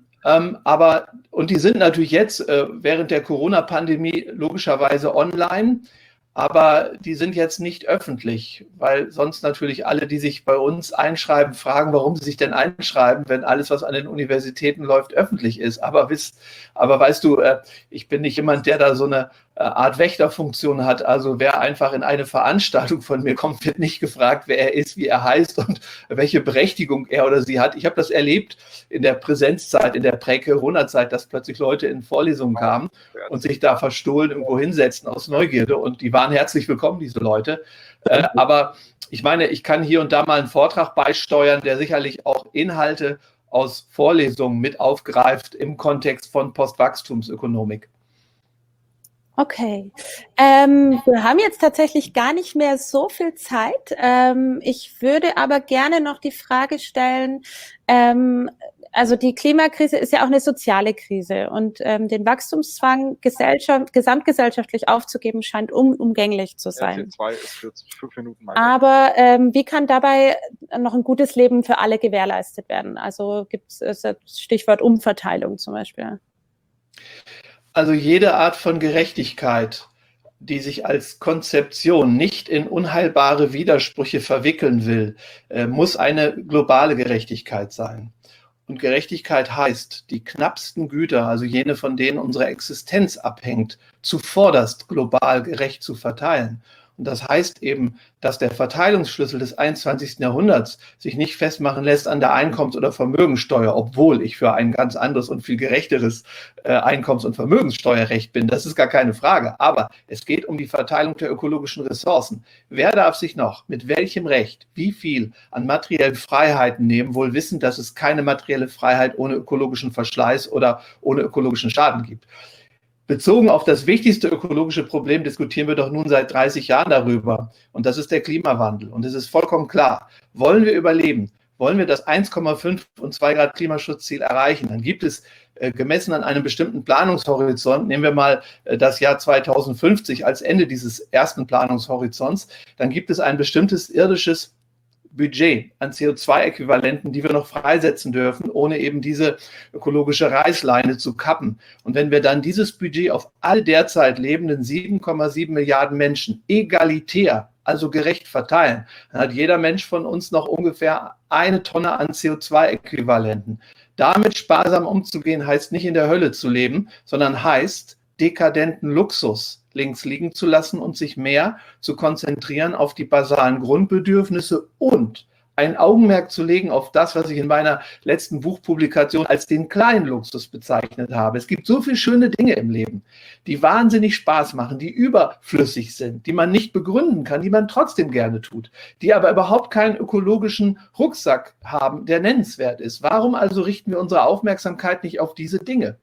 und die sind natürlich jetzt während der Corona-Pandemie logischerweise online. Aber die sind jetzt nicht öffentlich, weil sonst natürlich alle, die sich bei uns einschreiben, fragen, warum sie sich denn einschreiben, wenn alles, was an den Universitäten läuft, öffentlich ist. Aber weißt du, ich bin nicht jemand, der da so eine Art Wächterfunktion hat. Also wer einfach in eine Veranstaltung von mir kommt, wird nicht gefragt, wer er ist, wie er heißt und welche Berechtigung er oder sie hat. Ich habe das erlebt in der Präsenzzeit, in der Prä-Corona-Zeit, dass plötzlich Leute in Vorlesungen kamen und sich da verstohlen irgendwo hinsetzten aus Neugierde. Und die waren herzlich willkommen, diese Leute. Aber ich meine, ich kann hier und da mal einen Vortrag beisteuern, der sicherlich auch Inhalte aus Vorlesungen mit aufgreift im Kontext von Postwachstumsökonomik. Okay. Wir haben jetzt tatsächlich gar nicht mehr so viel Zeit. Ich würde aber gerne noch die Frage stellen, also die Klimakrise ist ja auch eine soziale Krise und den Wachstumszwang gesamtgesellschaftlich aufzugeben, scheint unumgänglich zu sein. RT2 ist für 5 Minuten mal. Aber wie kann dabei noch ein gutes Leben für alle gewährleistet werden? Also gibt es Stichwort Umverteilung zum Beispiel? Also jede Art von Gerechtigkeit, die sich als Konzeption nicht in unheilbare Widersprüche verwickeln will, muss eine globale Gerechtigkeit sein. Und Gerechtigkeit heißt, die knappsten Güter, also jene, von denen unsere Existenz abhängt, zuvorderst global gerecht zu verteilen. Und das heißt eben, dass der Verteilungsschlüssel des 21. Jahrhunderts sich nicht festmachen lässt an der Einkommens- oder Vermögenssteuer, obwohl ich für ein ganz anderes und viel gerechteres Einkommens- und Vermögenssteuerrecht bin. Das ist gar keine Frage. Aber es geht um die Verteilung der ökologischen Ressourcen. Wer darf sich noch mit welchem Recht wie viel an materiellen Freiheiten nehmen, wohl wissend, dass es keine materielle Freiheit ohne ökologischen Verschleiß oder ohne ökologischen Schaden gibt? Bezogen auf das wichtigste ökologische Problem diskutieren wir doch nun seit 30 Jahren darüber. Und das ist der Klimawandel. Und es ist vollkommen klar, wollen wir überleben, wollen wir das 1,5 und 2 Grad Klimaschutzziel erreichen, dann gibt es gemessen an einem bestimmten Planungshorizont, nehmen wir mal das Jahr 2050 als Ende dieses ersten Planungshorizonts, dann gibt es ein bestimmtes irdisches Budget an CO2-Äquivalenten, die wir noch freisetzen dürfen, ohne eben diese ökologische Reißleine zu kappen. Und wenn wir dann dieses Budget auf alle derzeit lebenden 7,7 Milliarden Menschen egalitär, also gerecht verteilen, dann hat jeder Mensch von uns noch ungefähr 1 Tonne an CO2-Äquivalenten. Damit sparsam umzugehen, heißt nicht in der Hölle zu leben, sondern heißt dekadenten Luxus links liegen zu lassen und sich mehr zu konzentrieren auf die basalen Grundbedürfnisse und ein Augenmerk zu legen auf das, was ich in meiner letzten Buchpublikation als den kleinen Luxus bezeichnet habe. Es gibt so viele schöne Dinge im Leben, die wahnsinnig Spaß machen, die überflüssig sind, die man nicht begründen kann, die man trotzdem gerne tut, die aber überhaupt keinen ökologischen Rucksack haben, der nennenswert ist. Warum also richten wir unsere Aufmerksamkeit nicht auf diese Dinge?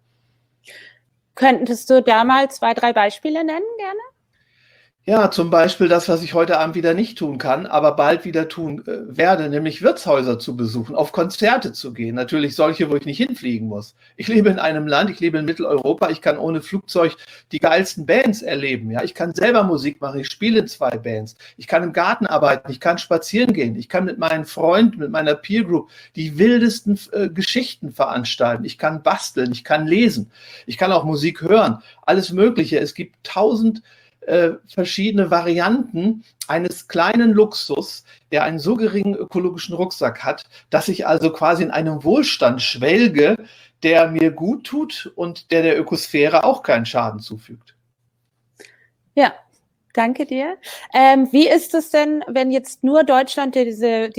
Könntest du da mal 2, 3 Beispiele nennen, gerne? Ja, zum Beispiel das, was ich heute Abend wieder nicht tun kann, aber bald wieder tun werde, nämlich Wirtshäuser zu besuchen, auf Konzerte zu gehen. Natürlich solche, wo ich nicht hinfliegen muss. Ich lebe in einem Land, ich lebe in Mitteleuropa, ich kann ohne Flugzeug die geilsten Bands erleben. Ja, ich kann selber Musik machen, ich spiele in 2 Bands. Ich kann im Garten arbeiten, ich kann spazieren gehen, ich kann mit meinen Freunden, mit meiner Peer Group die wildesten Geschichten veranstalten. Ich kann basteln, ich kann lesen, ich kann auch Musik hören, alles Mögliche. Es gibt 1000 verschiedene Varianten eines kleinen Luxus, der einen so geringen ökologischen Rucksack hat, dass ich also quasi in einem Wohlstand schwelge, der mir gut tut und der Ökosphäre auch keinen Schaden zufügt. Ja, danke dir. Wie ist es denn, wenn jetzt nur Deutschland diese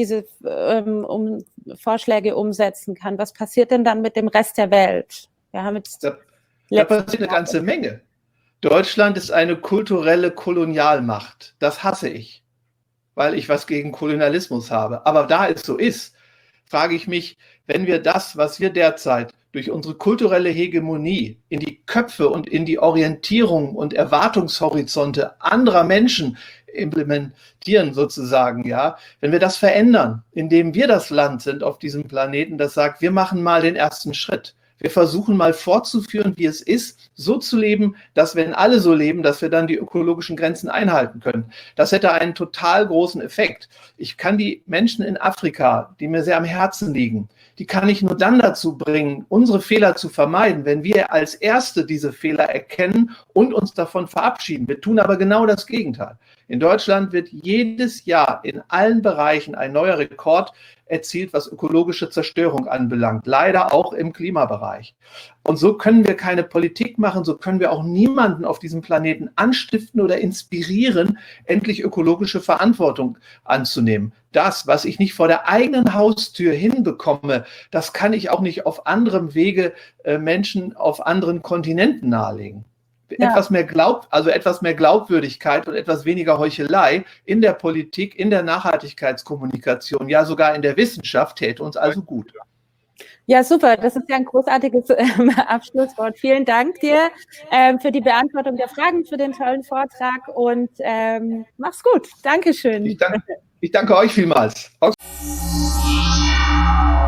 Vorschläge umsetzen kann? Was passiert denn dann mit dem Rest der Welt? Wir haben jetzt da passiert eine ganze Menge. Deutschland ist eine kulturelle Kolonialmacht. Das hasse ich, weil ich was gegen Kolonialismus habe. Aber da es so ist, frage ich mich, wenn wir das, was wir derzeit durch unsere kulturelle Hegemonie in die Köpfe und in die Orientierung und Erwartungshorizonte anderer Menschen implementieren sozusagen, ja, wenn wir das verändern, indem wir das Land sind auf diesem Planeten, das sagt, wir machen mal den ersten Schritt. Wir versuchen mal fortzuführen, wie es ist, so zu leben, dass wenn alle so leben, dass wir dann die ökologischen Grenzen einhalten können. Das hätte einen total großen Effekt. Ich kann die Menschen in Afrika, die mir sehr am Herzen liegen, die kann ich nur dann dazu bringen, unsere Fehler zu vermeiden, wenn wir als Erste diese Fehler erkennen und uns davon verabschieden. Wir tun aber genau das Gegenteil. In Deutschland wird jedes Jahr in allen Bereichen ein neuer Rekord erzielt, was ökologische Zerstörung anbelangt, leider auch im Klimabereich. Und so können wir keine Politik machen, so können wir auch niemanden auf diesem Planeten anstiften oder inspirieren, endlich ökologische Verantwortung anzunehmen. Das, was ich nicht vor der eigenen Haustür hinbekomme, das kann ich auch nicht auf anderem Wege Menschen auf anderen Kontinenten nahelegen. Ja. Etwas mehr Glaubwürdigkeit und etwas weniger Heuchelei in der Politik, in der Nachhaltigkeitskommunikation, ja sogar in der Wissenschaft täte uns also gut. Ja, super. Das ist ja ein großartiges Abschlusswort. Vielen Dank dir für die Beantwortung der Fragen, für den tollen Vortrag und mach's gut. Dankeschön. Ich danke euch vielmals.